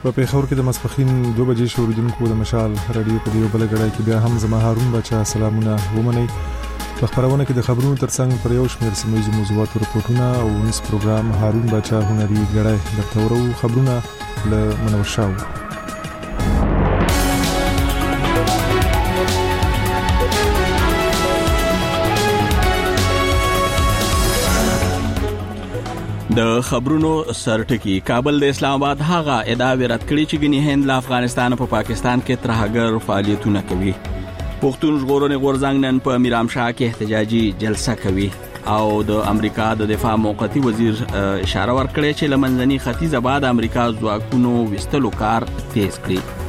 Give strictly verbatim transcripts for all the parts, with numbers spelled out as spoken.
په پیښور کې د ماسپښین دوه بجې شوریدونکو د مشال رادیو په دیو بل غړای کې بیا هم زما هارون بچا سلامونه ومني. په خبرونه کې د خبرونو ترڅنګ پر یو شمېر سیمه موضوعات راپورټونه او نس پروګرام هارون بچا هنري غړای د تورو خبرونه له منور شاو. د خبرونو سرټکی کابل د اسلام آباد هغه ادعا رد کړي چې ګنې هند له افغانستان په پا پاکستان کې ترهګر فعالیتونه کوي. پښتون ژغورنې غورځنګ نن په میرامشاه کې احتجاجي جلسه کوي او د امریکا د دفاع موقتی وزیر اشاره ورکړي چې لمنځني ختیځ بعد امریکا ځواکونو وستلو کار تیز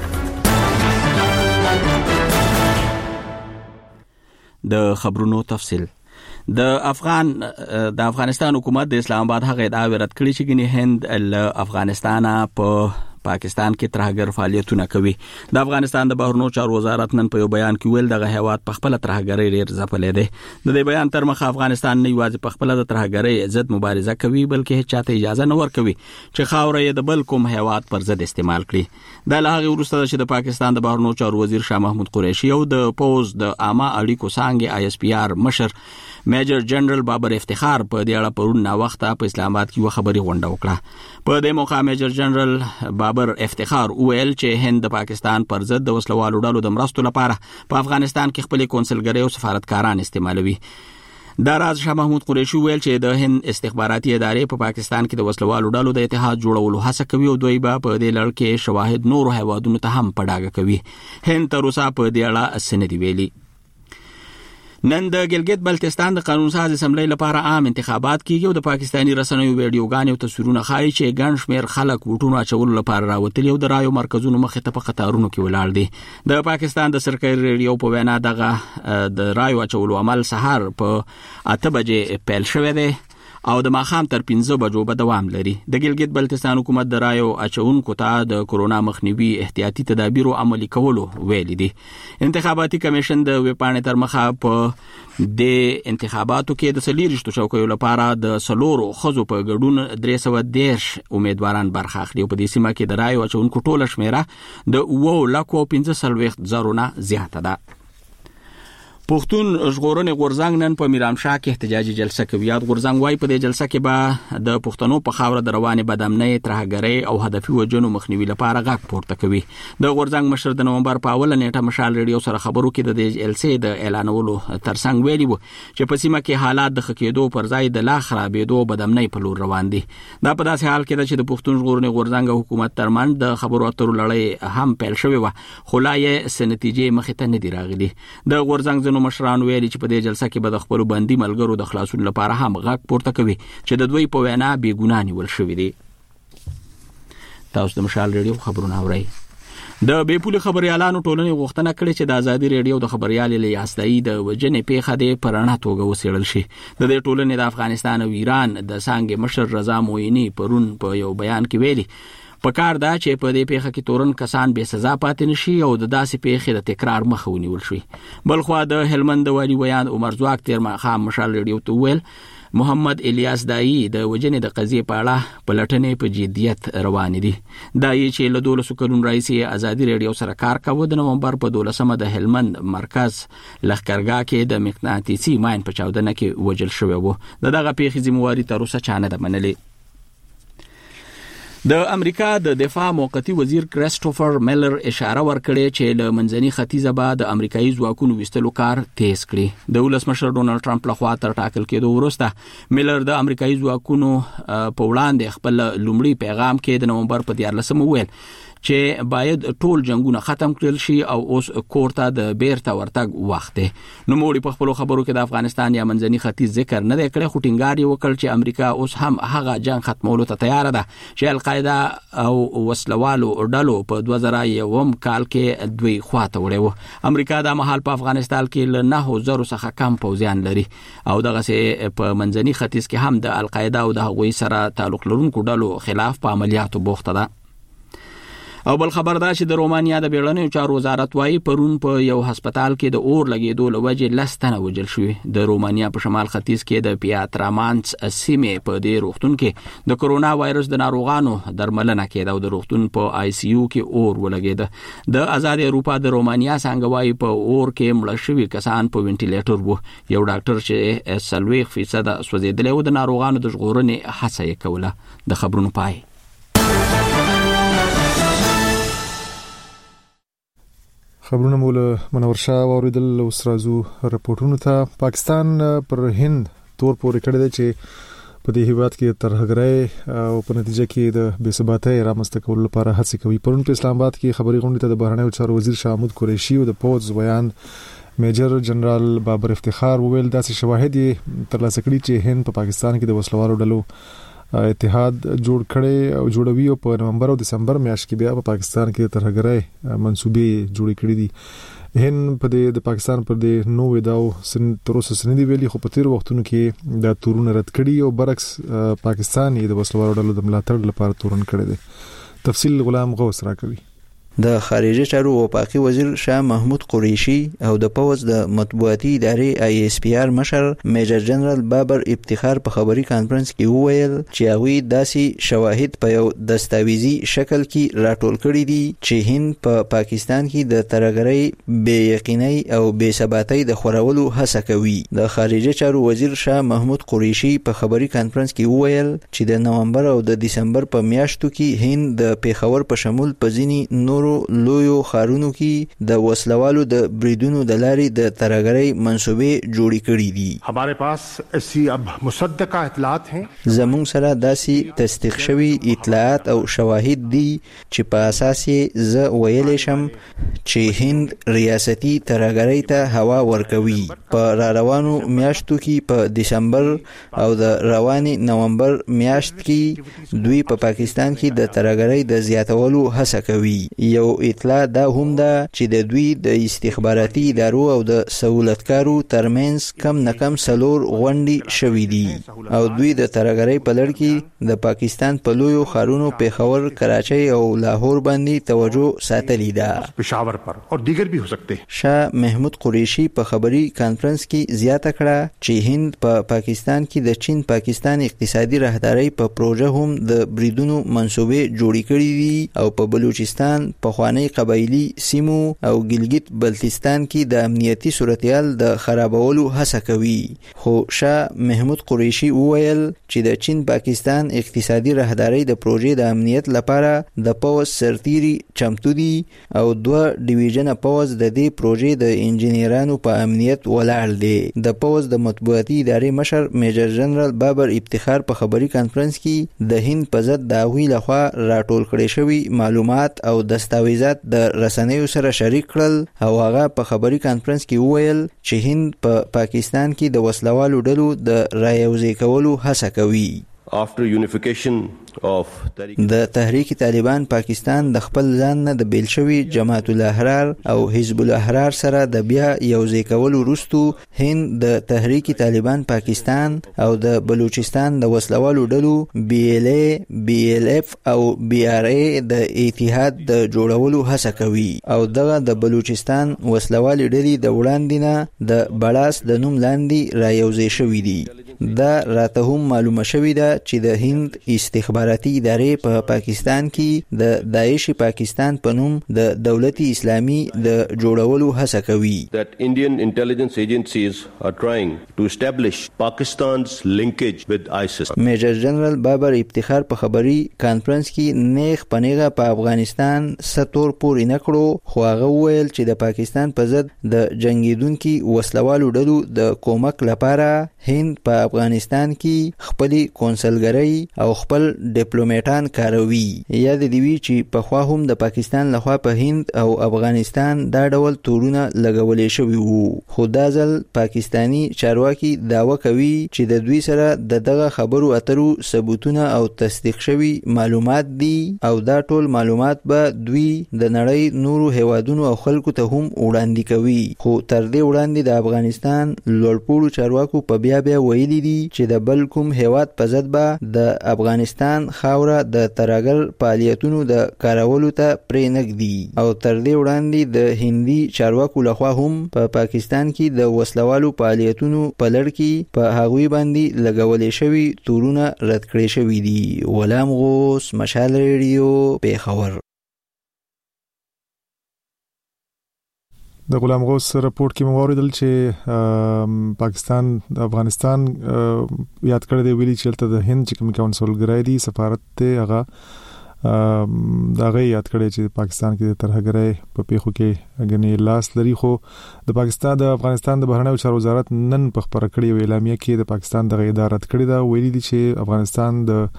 کړي. د خبرونو تفصیل د افغان د افغانستان حکومت د اسلام آباد هغه ادعا رد کړي چې ګنې هند له افغانستان په پاکستان کې ترهګر فعالیتونه کوي. د افغانستان د بهرنیو چارو وزارت نن په یو بیان کې ویل دغه هیواد په خپل ترهګرۍ ډېر ځپلې ده. د دې بیان تر مخه افغانستان نه یوازې په خپل د ترهګرۍ ضد مبارزه کوي بلکې هیڅ چاته اجازه نه ورکوي چې خاوره یې د بل کوم هیواد پر ضد استعمال کړي. د لهغه وروسته چې د پاکستان د بهرنیو چارو وزیر شاه محمود قریشي او د پوز د عامه اړیکو څنګه آی اس پی آر مشر میجر جنرال بابر افتخار په دې اړه پرون نا وخته په اسلام آباد کې خبري غونډه وکړه. په دې موقع میجر جنرال بابر افتخار ویل چې هند د پاکستان پر ضد د وسلوالو ډلو د مرستو لپاره په افغانستان کې خپل کونسلګری او سفارتکاران استعمالوي. دا راز شاه محمود قریشي ویل چې د هند استخباراتي ادارې په پاکستان کې د وسلوالو ډلو د اتحاد جوړولو هڅه کوي او دوی به په دې لړ کې شواهد نورو هیوادونو ته هم پډاګه کوي. هند تر اوسه په دې اړه سندې ویلي. نن د ګلګت بلتستان د قانون ساز اسمبلی لپاره عام انتخابات کیږي او د پاکستاني رسنیو ویډیوګانې او تصویرونه ښایي چې ګڼ شمېر خلک ووټونه اچولو لپاره راوتلي او د رایو مرکزونو مخې ته په قطارونو کې ولاړ دي. د پاکستان د سرکاري ریډیو په وینا دغه د رایو اچولو عمل سهار په اته بجې پیل شوی دی او د ماښام تر پنځه بجو به دوام لري. د ګلګت بلتستان حکومت د رایو اچونکو ته د کورونا مخنیوي احتیاطي تدابیرو عملي کولو ویلي دي. انتخاباتي کمیشن د ویبپاڼې تر مخه په د انتخاباتو کې د څلېرویشتو چوکیو لپاره د څلورو ښځو په ګډون درې سوه دېرش امیدواران برخه اخلي او په دې سیمه کې د رایو اچونکو ټوله شمېره د اووه لکو پنځه څلوېښت زرو نه زیاته ده. پښتون ژغورنې غورځنګ نن په میرامشاه کې احتجاجي جلسه کوي. یاد غورځنګ وايي په دې جلسه کې به د پښتنو په خاوره د روانې بدامنۍ ترهګرۍ او هدفي وجنو مخنیوي لپاره غږ پورته کوي. د غورځنګ مشر د نومبر په اوله نیټه مشال ریډیو سره خبرو کې د دې جلسې د اعلانولو ترڅنګ ویلي وو چې په سیمه کې حالات د ښه کېدو پر ځای د لا خرابېدو بدامنۍ په لور روان دي. دا په داسې حال کې ده چې د پښتون ژغورنې غورځنګ حکومت ترمنځ د خبرو اترو لړۍ هم پیل شوې وه خو لا یې څه نتیجې مخې ته نه دي راغلي. د غورځنګ ځینو مشرانو ویلي چې په دې جلسه کې به د خپلو بندي ملګرو د خلاصون لپاره هم غږ پورته کوي چې د دوی په وینا بې ګناه نیول شوي دي. تاسو د مشال ریډیو خبرونه اورئ. د بې پولې خبریالانو ټولنې غوښتنه کړې چې د ازادي ریډیو د خبریال الیاس د وجنې پیښه دې په رڼه توګه وڅېړل شي. د دې ټولنې د افغانستان او ایران د څانګې مشر رضا مویني پرون په یو بیان کې ویلي په کار دا چې په دې پیښه کې تورن کسان بې سزا پاتې نشي او د داسې پیښې د تکرار مخه ونیول شي. بلخوا د هلمند د والي ویان عمر ځواک تېر ماښام مشال ریډیو ته وویل محمد الیاس دایی د وجنې د قضیې په اړه پلټنې په جدیت روانې دي. دایی چې له دولسو کلونو راهیسې ازادي ریډیو سره کار کاوه د نومبر په دولسمه د هلمند مرکز لښکرګاه کې د مقناطیسي ماین په چاودنه کې وژل شوی و. د دغه پیښې ذمهواري تر اوسه چا نه ده منلې. د امریکا د دفاع موقتی وزیر کریسټوفر میلر اشاره ورکړې چې له منځني ختیځه به د امریکایي ځواکونو ویستلو کار تیز کړي. د ولسمشر ډونالډ ټرمپ لخوا تر ټاکل کېدو وروسته میلر د امریکایي ځواکونو په وړاندې خپل لومړي پیغام کې د نومبر په دیارلسمه وویل چې باید ټول جنگونه ختم کړل شي او اوس کور ته د بیرته ورتګ وخت دی. نوموړي په خپلو خبرو کې د افغانستان یا منځني ختیځ ذکر نه دی کړی خو ټینګار یې وکړ چې امریکا اوس هم هغه جنگ ختمولو ته تیاره ده چې القاعده او وسلوالو ډلو په دوه زره یوم کال کې دوی خواته وړی و. امریکا دا مهال په افغانستان کې له نهو زرو څخه کم پوځیان لري او دغسې په منځني ختیځ کې هم د القاعده او د هغوی سره تعلق لرونکو ډلو خلاف په عملیاتو بوخته ده. او بل خبر دا چې د رومانیا د بیړنیو چارو وزارت وايي پرون په یو هسپتال کې د اور لګېدو له وجې لس تنه وژل شوي. د رومانیا په شمال ختیځ کې د پیاترامانس سیمې په دې روغتون کې د کرونا وایرس د ناروغانو درملنه کېده او د روغتون په آی سی یو کې اور ولګېده. د آزاد اروپا د رومانیا څنګه وايي په اور کې مړه شوي کسان په وینټیلیټر وو. یو ډاکټر چې څلوېښت فیصد سوځېدلی و د ناروغانو د ژغورنې هڅه یې کوله. د خبرونو پای. خبرونه مول منور شاه اوریدل. اوس راځو رپورټونو ته. پاکستان پر هند تور پورې کړی دی چې په دې هیواد کې ترهګرۍ او په نتیجه کې د بې ثباتۍ رامنځته کولو لپاره هڅې کوي. پرون په اسلام آباد کې خبري غونډې ته د بهرنیو چارو وزیر شاه محمود قریشي او د پوز ویان میجر جنرال بابر افتخار وویل داسې شواهد یې ترلاسه کړي چې هند په پاکستان کې د وسلوالو ډلو اتحاد جوړ کړي او جوړوي او په نومبر او دسمبر میاشت کې بیا په پاکستان کې ترهګرۍ منسوبې جوړې کړې دي. هند په دې د پاکستان پر دې نو وداو سن تر اوسه سندې ویلي خو په تیر وختونو کې د تورونه رد کړي او برعکس پاکستان یې د وسلوالو ډلو د ملاتړ لپاره تورن کړي دي. تفصیل غلام غوث راکوي. د خارجه چارو وفاقي وزیر شاه محمود قریشي او د پوز د مطبوعاتي ادارې آی ایس پی آر مشر میجر جنرال بابر افتخار په خبري کانفرنس کې وویل چې هغوی داسې شواهد په یو دستاویزي شکل کې راټول کړي دي چې هند په پا پاکستان کې د ترهګرۍ بې یقینۍ او بې ثباتۍ د خورولو هڅه کوي. د خارجه چارو وزیر شاه محمود قریشي په خبري کانفرنس کې وویل چې د نومبر او د دسمبر په میاشتو کې هند د پیښور په شمول په ځینې نور لویو خارونو کې د وسلوالو د بریدونو د لارې د ترهګرۍ منسوبې جوړې کړې دي. हमारे पास ऐसी अब मुसद्दका इत्तलात हैं. زموږ سره داسې تصدیق شوي اطلاعات او شواهد دي چې په اساس یې زه ویلی شم چې هند ریاستي ترهګرۍ ته هوا ورکوي. په را روانو میاشتو کې په دسمبر او د روانې نومبر میاشت کې دوی په پا پاکستان کې د ترهګرۍ د زیاتولو هڅه کوي. یو اطلاع دا هم ده چې د دوی د استخباراتي ادارو او د سہولتکارو ترمنځ کم نه کم څلور غونډې شوې دي او دوی د ترهګرۍ په لړ کې د پاکستان په لویو ښارونو پیښور، کراچۍ او لاهور باندې توجه ساتلې ده. پېښور پر او دیگر بھی هو سکتے. شاه محمود قریشي په خبري کانفرنس کې زیاته کړه چې هند په پا پاکستان کې د چین پاکستان اقتصادي راهدارۍ په پروژه هم د بریدونو منسوبې جوړې کړې دي او په بلوچستان پخوانی قبایلی سیمو او ګلګت بلتستان کې د امنیتي صورتحال د خرابولو هڅه کوي. خو شاه محمود قریشي وویل چې د چین پاکستان اقتصادي راهدارۍ د پروژې د امنیت لپاره د پوز سرتیري چمتو دي او دوه ډیویژن پوز د دې پروژې د انجنیرانو په امنیت ولاړ دي. د پوز د مطبوعاتي ادارې مشر میجر جنرال بابر افتخار په خبري کانفرنس کې د هند په ضد د هغوی لخوا راټول کړي شوي معلومات او دستاویزات د رسنیو سره شریک کړل او هغه په خبري کانفرنس کې وویل چې هند په پا پاکستان کې د وسلوالو ډلو د رایوځای کولو هڅه کوي. After unification of د تحریک طالبان پاکستان د خپل ځان نه د بیل شوي جماعت الاحرار او حزب الاحرار سره د بیا یوځای کولو وروستو هند د تحریک طالبان پاکستان او د بلوچستان د وسلوالو ډلو بی ال ای، بی ال اف او بی آر ای د اتحاد د جوړولو هڅه کوي او دغه د بلوچستان وسلوالي ډلې د وړاندې نه د بړاس د نوم لاندې را یوځای شوي دي. دا راته هم معلومه شوې ده چې د هند استخباراتي ادارې په پا پاکستان کې د داعش پاکستان په نوم د دولت اسلامي د جوړولو هڅه کوي. that Indian intelligence agencies are trying to establish Pakistan's linkage with ISIS. میجر جنرال بابر افتخار په خبري کانفرنس کې نیغ پنیغه په افغانستان ستور پورې نکړو خو هغه وویل چې د پاکستان په ضد د جنگیدونکو وسلوالو ډلو د کومک لپاره هند په افغانستان کې خپل کونسلګری او خپل ډیپلوماټان کاروي. یاد دی وی چې په خوا هم د پاکستان لخوا په هند او افغانستان دا ډول تورونه لګولې شوی وو. خو دا ځل پاکستانی چارواکي داوا کوي چې د دوی سره د دغه خبرو اترو ثبوتونه او تصدیق شوی معلومات دي او دا ټول معلومات به دوی د نړۍ نورو هیوادونو او خلکو ته هم وړاندې کوي. خو تر دې وړاندې د افغانستان لوړپوړو چارواکو په بیا بیا ویلي ویلي دي چې د بل کوم هیواد په ضد به د افغانستان خاوره د ترهګر فعالیتونو د کارولو ته پرې نږدي او تر دې وړاندې د هندي چارواکو لخوا هم په پاکستان کې د وسلوالو فعالیتونو په لړ کې په هغوی باندې لګولې شوي تورونه رد کړي شوي دي. غلام غوث، مشال ریډیو، پیښور. د غلام غوث رپورت کې مو اوریدل چې پاکستان د افغانستان یاد کړی دی، ویلي چې تل د هند چې کوم کونسلګری دی سفارت ته هغه دا غي یاد کړی چې پاکستان کې د ترهګرۍ په پیښو کې غني لاس لري. خو د پاکستان د افغانستان د بهرنیو چارو وزارت نن په خبره کړې اعلامیه کې د پاکستان د ادارې کړی دا ویلي دي چې افغانستان د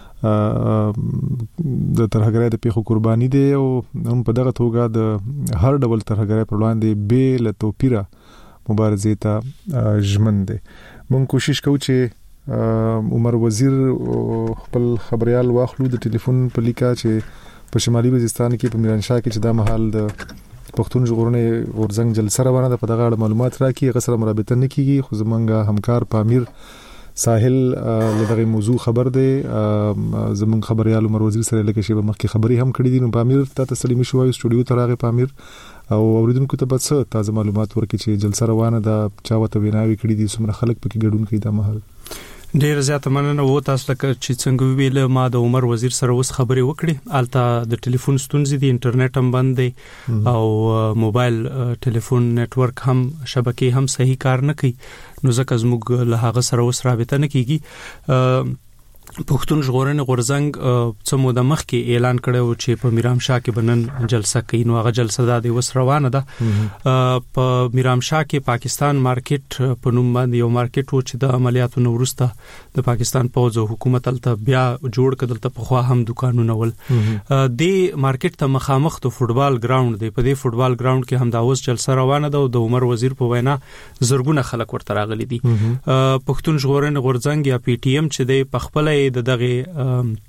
د ترهګرۍ د پیښو قرباني دي او هم په دغه توګه د هر ډول ترهګرۍ پر وړاندې به له توپیره مبارزې ته ژمن دي. موږ کوشش کوو چې عمر وزیر خپل خبريال واخلو د ټلیفون په لیکا چې په شمالي وزیرستان کې په میرانشاه کې چې د محل د پښتون ژغورنې غورځنګ جلسه روانه ده، په دغه اړه معلومات راکړي. غسر مرابطه نه کیږي، خو زمونږ همکار پامیر ساحل لدغه موضوع خبر دی. زمون خبريال عمر وزیر سره لکه شی په مخ کې خبري هم کړې دي. نو پامیر ته تسلیمي شوی سټوډیو ته راغی پامیر او اوریدونکو ته بس تازه معلومات ورکړي چې جلسه روانه ده، چا وته ویناوي کړې دي، څومره خلک پکې ګډون کوي. دا مهال ډیر زیاته مننه وو تاسو لکه چې څنګه ویل ما د عمر وزیر سره اوس خبرې وکړې. الته د ټلیفون ستونزې دي، انټرنیټ هم بند دی او موبایل ټلیفون نتورک هم شبکې هم صحیح کار نه کوي، نو ځکه زموږ له هغه سره اوس رابطه نه کیږي. پښتون ژغورنې غورځنګ څه موده مخکې اعلان کړو چې په میرامشاه کې بنن جلسه کوي، نو هغه جلسه د وس روانه ده. په میرامشاه کې پاکستان مارکیټ په نوم باندې یو مارکیټ و چې د عملیاتو نو وروسته د پاکستان پوځ او حکومت تلته بیا جوړ کړل، ته په خوا هم دکانونه ول. د مارکیټ ته مخامخ د فوټبال ګراوند دی، په دې فوټبال ګراوند کې هم دا اوس جلسه روانه ده او د عمر وزیر په وینا زرګونه خلک ورته راغلي دي. پښتون ژغورنې غورځنګ یا پی ټی ایم چې د پخپل د دغه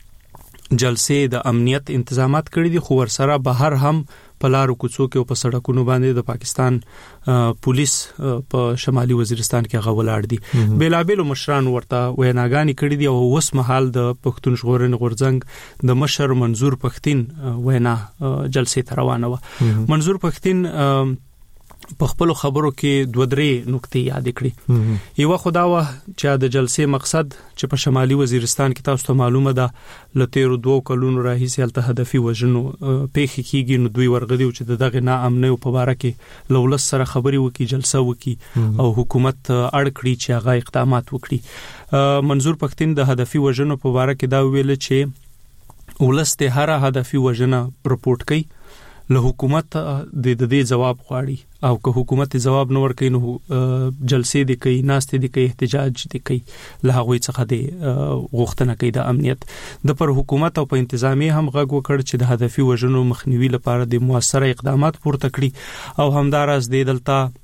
جلسې د امنیت انتظامات کړی دي، خو ورسره بهر هم په لارو کوڅو کې او په سړکونو باندې د پاکستان پولیس په شمالي وزیرستان کې غولاړ دي. بیلابل مشران ورته ویناګانی کړی دي او اوس مهال د پښتون ژغورنې غورځنګ د مشر منظور پښتين وینا جلسې ته روانه و. منظور پښتين په خپل خبرو کې دوه درې نکتې یاد کړې. یو خدا و چې د جلسې مقصد چې په شمالي وزیرستان کې تاسو ته معلومه ده لته دوه کلونو راهیسې هلته هدفي وژنو پیښې کیږي، نو دوی ورغدي چې دغه ناامنۍ په اړه کې لولس سره خبري وکي، جلسه وکي او حکومت اړ کړی چې هغه اقدامات وکړي. منظور پښتين د هدفي وژنو په اړه کې دا ویل چې ولسته هر هدفي وژنه رپورټ کوي، له حکومت د دې جواب غواړي او که حکومت جواب نه ورکړي نو جلسې دي کوي، ناستې دي کوي، احتجاج دي کوي، له هغه څخه د غوښتنه کوي د امنیت د پر حکومت او په انتظامی هم غږ وکړ چې د هدفي وژنو مخنیوي لپاره د موثره اقدامات پورته کړي او همدارس د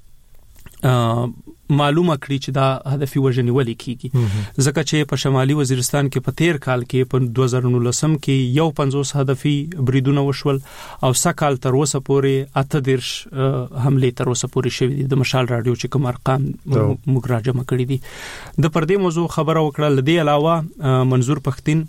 دلته معلومه کړی چې دا هدفي وژنې ولې کیږي، ځکه چې په شمالي وزیرستان کې په تیر کال کې په دوه زره نولسم کې یو پنځوس هدفي بریدونه وشول او سکهال تر اوسه پورې اته دیرش حمله تر اوسه پورې شوې دي. د مشال رادیو چې کوم ارقام موږ راجمع کړی دي د پردې موضوع خبره وکړه. لدی علاوه منظور پښتين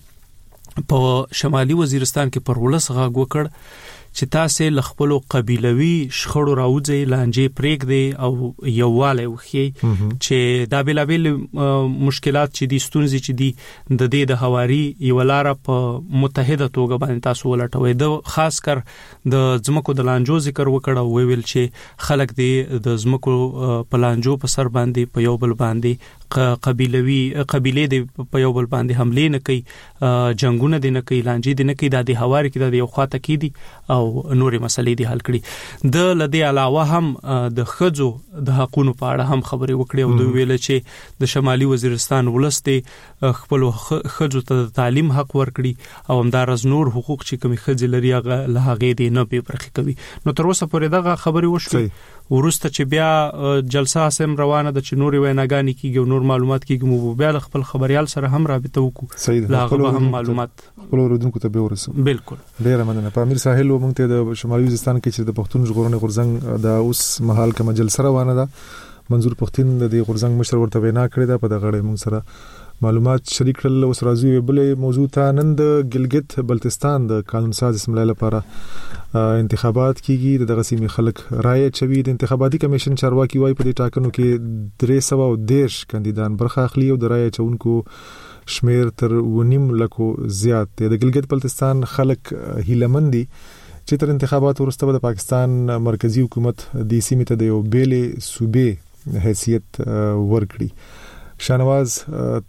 په شمالي وزیرستان کې پر ولس غږ وکړ چې تاسو له خپل قبيلوي شخړو راوځي، لانجې پرېږدي او یووالی وکړي چې دا بیلابل مشکلات چې دي، ستونزې چې دي، د دې د هواري یو لار په متحده توګه باندې تاسو ولټوي. د خاص کر د زمکو د لانجو ذکر وکړ او ویل چې خلک دې د زمکو په لانجو په سر باندې په یو بل باندې قبيلوي قبيله دې په یو بل باندې حمله نه کوي، جنگونه دې نه کوي، لانجې دې نه کوي، د هواري کې د یو خواته کې دي او نورې مسلې دي حل کړي. د لدی علاوه هم د خځو د حقوقو په اړه هم خبرې وکړې او دوی ویل چې د شمالي وزیرستان ولسته خپل خځو ته تعلیم حق ورکړي او همدارز نور حقوق چې کوم خځې لري هغه له هغه دې نه به برخه کوي. نو تر اوسه پورې دغه خبرې وشوي، ورسته چې بیا جلسه سم روانه ده چې نور ویناګانی کیږي او نور معلومات کیږي، مو بیا خپل خبريال سره هم رابطه وکړو، لاغه هم معلومات خپل ورودونکو ته به ورسو. بالکل ډیر مننه. پامیر ساحل ومنته د شمالي وزیرستان کې چې د پښتون ژغورنې غورځنګ د اوس مهال کوم جلسه روانه ده، منظور پښتين د غورزنګ مشر ورته وینا کړې ده. په دغه اړه موږ سره معلومات شریک کړل. اوس راځو یو بل موضوع ته. نن د ګلګت بلتستان د قانون ساز اسمبلی لپاره انتخابات کیږي. دغه سیمې خلک رائے چوي. د انتخاباتي کمیشن چارواکي وايي په دې ټاکنو کې درې سوه او دېرش کاندیدان برخه اخلي او د رائے چونکو شمیر تر ونیم لکو زیات دی. د ګلګت بلتستان خلک هیلمن دي چې تر انتخابات وروسته د پاکستان مرکزی حکومت د سیمې ته د یو بیلې صوبې حیثیت ورکړي. شانواز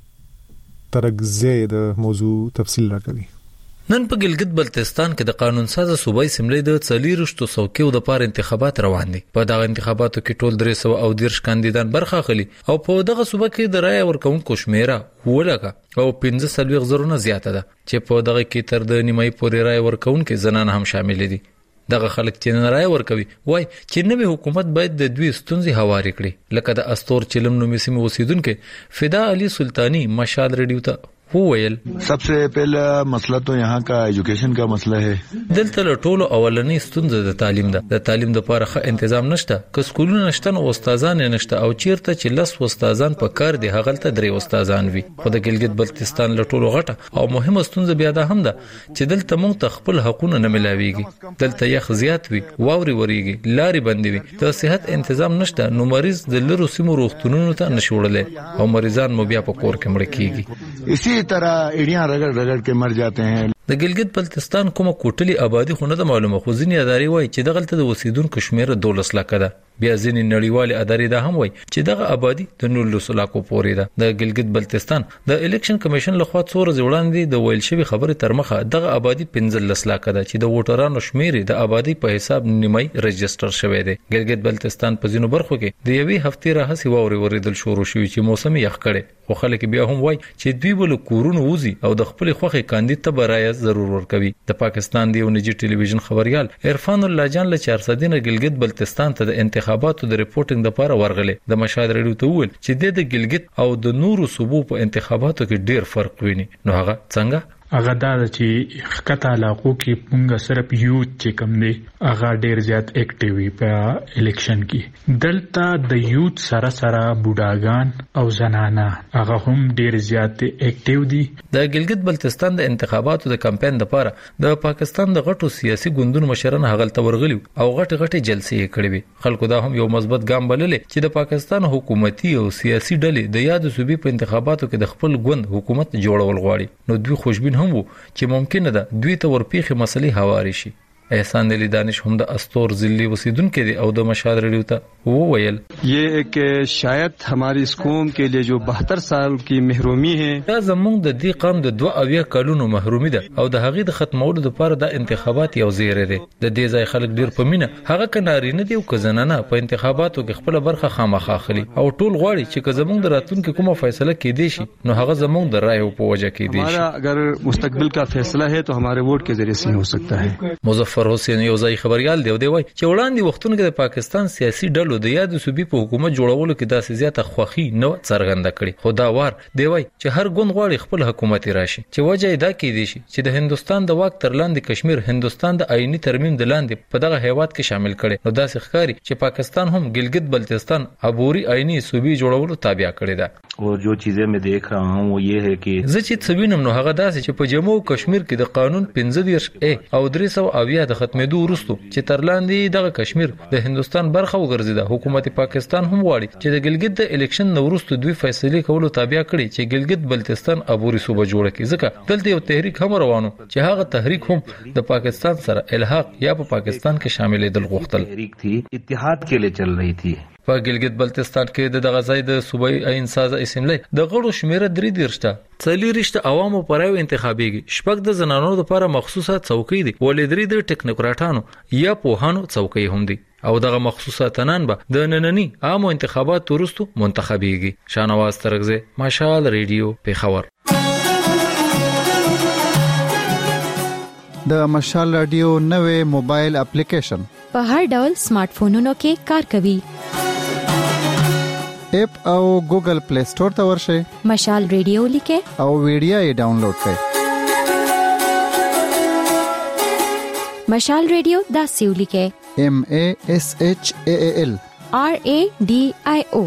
ترغزه د موضوع تفصیل راکوي. نن په ګلګت بلتستان کې د قانون ساز صوبای سیملې د څلورشتو څوکیو د پاره انتخابات روان دي. په دغه انتخاباتو کې ټول درې سوه او دېرش کاندیدان برخه اخلي او په دغه صوبه کې د رائے ورکوونکو شمیره ولګه او پنځه سلويغ زرونه زیاته ده چې په دغه کې تر د نیمای پورې رائے ورکوونکو زنان هم شامل دي. دغه خلک چې نن رائے ورکوي وای چې نوې حکومت باید د دوی ستونزې هواري کړي. لکه د استور چلم نومي سیمه اوسیدونکو فدا علي سلطانی مشال ریډیو ته وویل सबसे पहला मसला तो यहाँ का एजुकेशन का मसला है. دلته له ټولو اولنې ستونزه د تعلیم ده. د تعلیم لپاره ښه تنظیم نشته. که سکولونه نشته نو استادان نشته او چیرته چې لس استادان په کار دي هغه ته درې استادان وي. خو د ګلګت بلتستان له ټولو غټه او مهمه ستونزه بیا ده هم ده چې دلته موږ ته خپل حقوقونه نه ملاويږي. دلته یخ زیات وي، واوري وريږي، لاري بندي وي، د صحت تنظیم نشته نو مریض د لرو سیمو روغتونونو ته نشوړل او مریضان مو بیا په کور کې مړ کیږي. इसी तरह एड़ियां रगड़ रगड़ के मर जाते हैं. د ګلګت بلتستان کومه کوټلی آبادی خو نه د معلومه خو ځینې ادارې وایي چې دغه د اوسیدونکو شمیر دولس لک ده. بیا ځینې نړیوال ادارې دا هم وایي چې دغه آبادی د نولس لکو پورې ده. د ګلګت بلتستان د الیکشن کمیشن لخوا څو ورځې وړاندې د ویل شوی خبره تر مخه دغه آبادی پنځلس لک ده چې د ووټرانو شمیر د آبادی په حساب نیمای رجستر شوی دی. ګلګت بلتستان په ځینو برخو کې د یوې هفتې راهسي واوري وریدل شروع شوی چې موسم یخ کړي خو خلک بیا هم وایي چې دوی بل کورونه وزي او د خپل خوخي کاندید ته برای ضرور ورکوي. د پاکستان دی نجی ټلویزیون خبريال عرفان الله جان له چار سو دینه ګلګت بلتستان ته د انتخاباتو د ریپورتینګ لپاره ورغله. د مشاهد ریډیو ته ویل چې د ګلګت او د نورو صوبو په انتخاباتو کې ډیر فرق ویني. نو هغه څنګه هغه دا چې خطا علاقو کې پونګه صرف یوت چې کم دی هغه ډیر زیات اکټیو وي په الیکشن کې. دلته د یوت سره سره بوډاګان او زنانه هغه هم ډیر زیات اکټیو دي. د ګلګت بلتستان د انتخاباتو د کمپاین لپاره د پاکستان د غټو سیاسي ګوندونو مشران هغه ته ورغلي او غټ غټ جلسې کړې وي. خلکو دا هم یو مثبت ګام بللې چې د پاکستان حکومتي او سیاسي ډلې د یاد صوبې په انتخاباتو کې د خپل ګوند حکومت جوړول غواړي. نو دوی خوشبین هم وو چې ممکن ده دوی ته ورپیخي مسلې هواري شي. احسان علی دانش هم د استور ضلعي وسیدونکو دي او د مشاهد ریډیو ته وویل یہ ایک شاید ہماری اس قوم کے لیے جو بہتر سال کی محرومی ہے. دا زموږ د دې قوم د دوه اویا کلونو محرومی ده او د هغې د ختمولو لپاره د انتخابات یو زیری دی. د دې ځای خلک ډیر په مینه هغه کناري نه دی او کزنانه په انتخاباتو کې خپل برخه خامخا اخلي او ټول غواړي چې که زموږ د راتلونکو کومه فیصله کې دی شي نو هغه زموږ د رائے په وجه کې دی شي. اگر مستقبل کا فیصلہ ہے تو ہمارے ووٹ کے ذریعے سے ہو سکتا ہے. مظفر حسین یو ځای خبريال دی او دی وای چې وړاندې وختونو کې د پاکستان سیاسي ډلو د یاد صوبې په حکومت جوړولو کې داسې زیاته خوخي نو څرګنده کړي. خو دا وار دی وای چې هر ګوند غواړي خپل حکومت راشي چې وجه دا کې دي چې د هندستان د واک تر لاندې کشمیر هندستان د آئینی ترمیم د لاندې په دغه هیواد کې شامل کړي. نو داسې ښکاری چې پاکستان هم ګلګت بلتستان عبوري آئینی صوبې جوړولو تابع کړي ده. और जो चीजें मैं देख रहा हूँ वो ये है कि زه چې څوینم نو هغه داسې چې په جمهور کشمیر کې د قانون پنځه دیرش ا او درې سوه اویا د ختمېدو وروسته چې تر لاندې دغه کشمیر د هندستان برخه وګرځیده. حکومت پاکستان هم واړي چې د ګلګت د الیکشن وروسته دوی فیصله کولو تابع کړي چې ګلګت بلتستان عبوري صوبه جوړه کړي. ځکه دلته یو تحریک هم روانو چې هغه تحریک هم د پاکستان سره الحاق یا په پاکستان کې شاملېدل غوښتل. तहरीक थी इत्तेहाद के लिए चल रही थी. په ګلګت بلتستان کې د دغه ځای د صوبایي آئین ساز اسمبلی د غړو شمیره درې دیرشته څلېرویشت عوامو پر یو انتخابېږي. شپږ د زنانو لپاره مخصوصه څوکۍ دي ولې درې د ټیکنوکراټانو یا پوهانو څوکۍ هم دي او دغه مخصوصه تنان به د نننی عامو انتخابات وروسته منتخبېږي. شانواز ترغزه مشال ریډیو پیښور. د مشال رادیو نوې موبایل اپلیکیشن په هر ډول سمارټ فونونو کې کار کوي. اپ او ګوګل پلی سٹور ته ورشئ. مشال ریډیو لیکه او ویډیو یې ډاونلوډ کړئ. مشال ریډیو دا سیو لیکه M A S H A A L آر ای ډي آی او.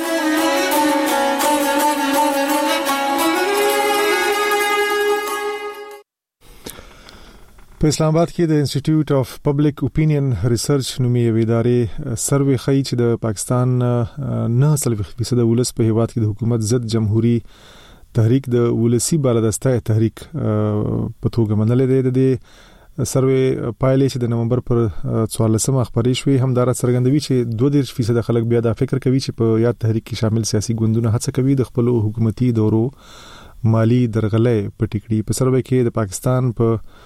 په اسلام آباد کې د انسټیټیوټ اف پبلک اپینین ریسرچ نومي ادارې سروې ښیي چې د پاکستان نه سلوي فیصد ولس په هیواد کې د حکومت ضد جمهوریت تحریک د ولسی بالادسته تحریک په توګه منل دي. د سروې پایلې چې د نومبر پر څوارلسمه خبرې شوې هم دا څرګندوي چې دوه دېرش فیصد خلک بیا دا فکر کوي چې په یاد تحریک کې شامل سیاسي ګوندونه هڅه کوي د خپل حکومتي دورو مالی درغلې پټ کړي. په سروې کې د پاکستان په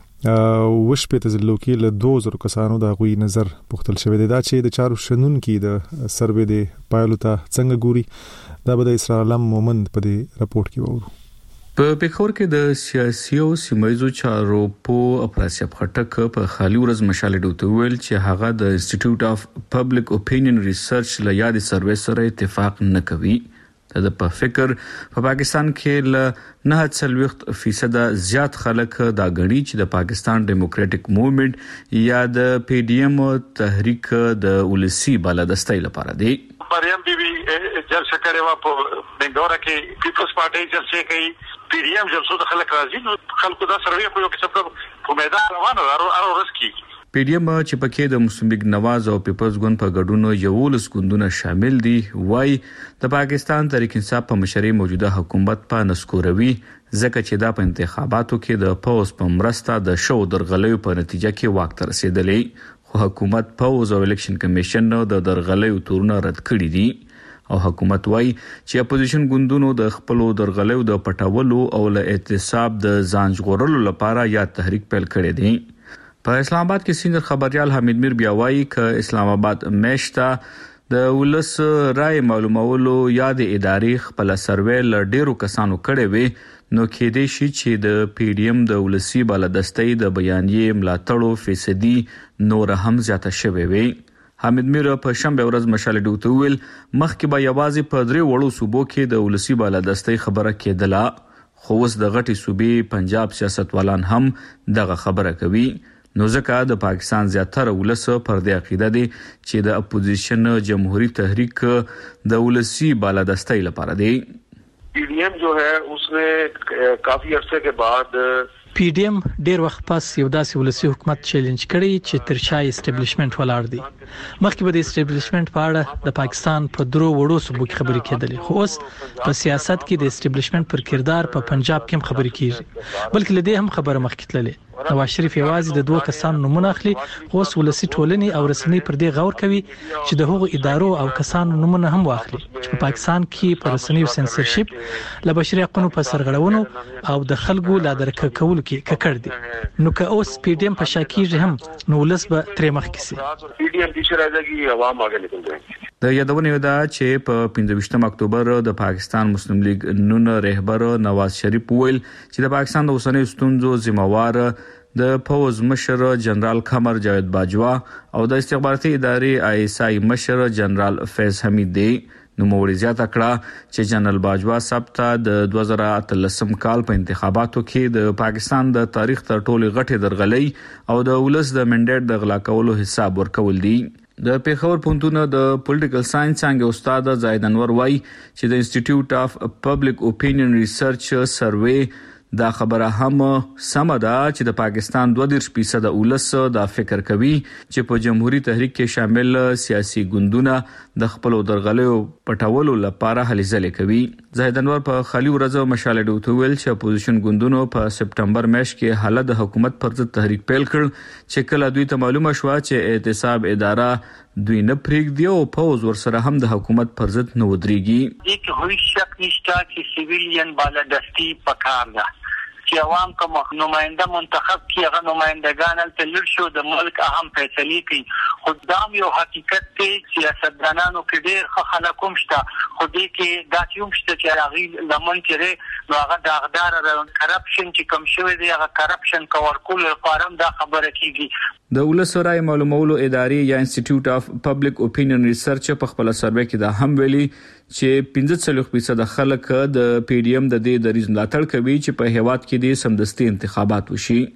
وش په تزلو کې له دوه زره کسانو د غوي نظر پوښتل شوی دی دا چې د چارو شنن کې د سروې د پایلو ته څنګه ګوري. دا به د اسرائیل مومند په دې راپورټ کې وورو. په پیښور کې د سیاسي او سیمایي چارو په اپراسیاب خټک په خالي ورځ مشال ډوته ویل چې هغه د انسټیټیوټ اف پبلک اپینین ریسرچ له یاد سروې سره اتفاق نه کوي. د په فکر په پاکستان کې ل نه څلويخت فیصد زیات خلک دا غړي چې د پاکستان ډیموکراټک موومېنټ یا د پی ډی ایم تحریک د ولسی بالادستۍ لپاره دی. مریم بی بی جلسه کړې و په بنګورا کې پیپلز پارټي جلسه کوي پی ډی ایم جلسه د خلک راځي نو خلکو دا سروې خو یو کسب په میدان روانه ارو ارو رسکی پی ډی ایم چې پکې د مسلم لیگ نواز او پیپلز ګوند په ګډون یو لس ګوندونه شامل دي وای د پاکستان تحریک انصاف په مشرۍ موجوده حکومت په نسکوروي ځکه چې دا په انتخاباتو کې د پوز په مرسته د شو درغلیو په نتیجه کې واک ته رسیدلې خو حکومت پوز او الیکشن کمیشن د درغلیو تورونه رد کړی دي او حکومت وای چې اپوزیشن ګوندونو د خپل درغلیو د پټولو او له اعتصاب د ځان ژغورلو لپاره یا تحریک پیل کړی دی. په اسلام آباد کې سینیئر خبريال حمید میر بیا وایي ک اسلام آباد میشتا د ولس رائے معلومولو یاد ادارې خپل سروې ل ډیرو کسانو کړي وي نو کې دې شي چې د پی ډی ایم د ولسی بالادستۍ د بیانیې ملاتړو فیصدي نور هم زیاته شوي وي. حمید میر په شنبه ورځ مشال ډوته ویل مخکې به یوازې په درې وړو صوبو کې د ولسی بالادستۍ خبره کېدله خو اوس د غټي صوبې پنجاب سیاستوالان هم دغه خبره کوي. نو ځکه د پاکستان زیاتره ولس پر دې عقیده دي چې د اپوزیشن جمهوریت تحریک د ولسی بالادستۍ لپاره دی. پی ڈی ایم جو ہے اس نے کافی عرصے کے بعد پی ډی ایم ډیر وخت پس یو داسې ولسی حکومت چیلنج کړی چې تر شای اسټابلیشمنت ولاړ دی. مخکې به د اسټابلیشمنت په اړه د پاکستان په درو وړو صوبو کې خبرې کېدلې خو اوس په سیاست کې د اسټابلیشمنت پر کردار په پنجاب کې هم خبرې کیږي بلکې لدې هم خبره مخکې تللې. نواز شریف یوازې د دوه کسانو نمونه اخلي خو اوس ولسی ټولنې او رسنۍ پر دې غور کوي چې د هغو ادارو او کسانو نمونه هم واخلي چې په پاکستان کې پر رسنیو سنسرشپ له بشري حقوقو په سرغړونو او د خلکو لا درک کول کې ککړ دي. نو که اوس پی ډی ایم په شاکیږي هم نو ولس به ترې مخکې سي. پی ډی ایم د شراځي عوام اگې نکول د یادونه یو دا چې په پنځه اکتوبر د پاکستان مسلم لیگ نون رهبر نواز شریف ویل چې د پاکستان د اوسنۍ ستونزو ذمہوار د پوز مشر جنرال قمر جاوید باجوا او د استخباراتي ادارې آی ایس آی مشر جنرال فیض حمید دی. نو موري زیاته کړه چې جنرال باجوا سبتا د دوه زره اتلسم کال په انتخاباتو کې د پاکستان د تاریخ تر ټولو غټه درغلې او د ولس د منډیټ د غلا کولو حساب ورکول دي. د پیښور پونتونه د پولیټیکل ساينس څنګه استاد زاید انور وای چې د انسټیټیوټ اف پبلک اپینین ریسرچ سروې دا خبره هم سم ده چې د پاکستان دوه دېرش فیصد ولس دا فکر کوي چې په جمهوریت تحریک کې شامل سیاسي ګوندونه د خپل درغلیو پټولو لپاره هلې ځلې کوي. زاهد انور په خالي ورځو مشال ډوته ویل چې اپوزیشن ګوندونو په سپټمبر میاشت کې حالت د حکومت پر ضد تحریک پیل کړ چې کله دوی ته معلومه شو چې اعتصاب اداره دوی نه پریږدي او پوز ورسره هم د حکومت پر ضد نه ودرېږي. یک هیڅ شک نشته چې سیویلین بالادستی پکار ده چې عوام کوم نماینده منتخب کی هغه نمائندگان تل شو د ملک اهم فیصله کوي. خدام یو حقیقت دی سیاستدانانو کې ډېر خلکوم شته خو دې کې دا یوم شته چې هغه لمن کې نو هغه د اقدار کرپشن چې کم شوی دی هغه کرپشن کور کول لپاره دا خبره کیږي. د ولس رائے معلومولو ادارې یا انسټیټیوټ اف پبلک اپینین ریسرچ په خپل سروې کې دا هم ویلي چې پنځه فیصد خلک د پی ډی ایم د دې دریز ملاتړ کوي چې په هیواد کې د سمدستي انتخابات وشي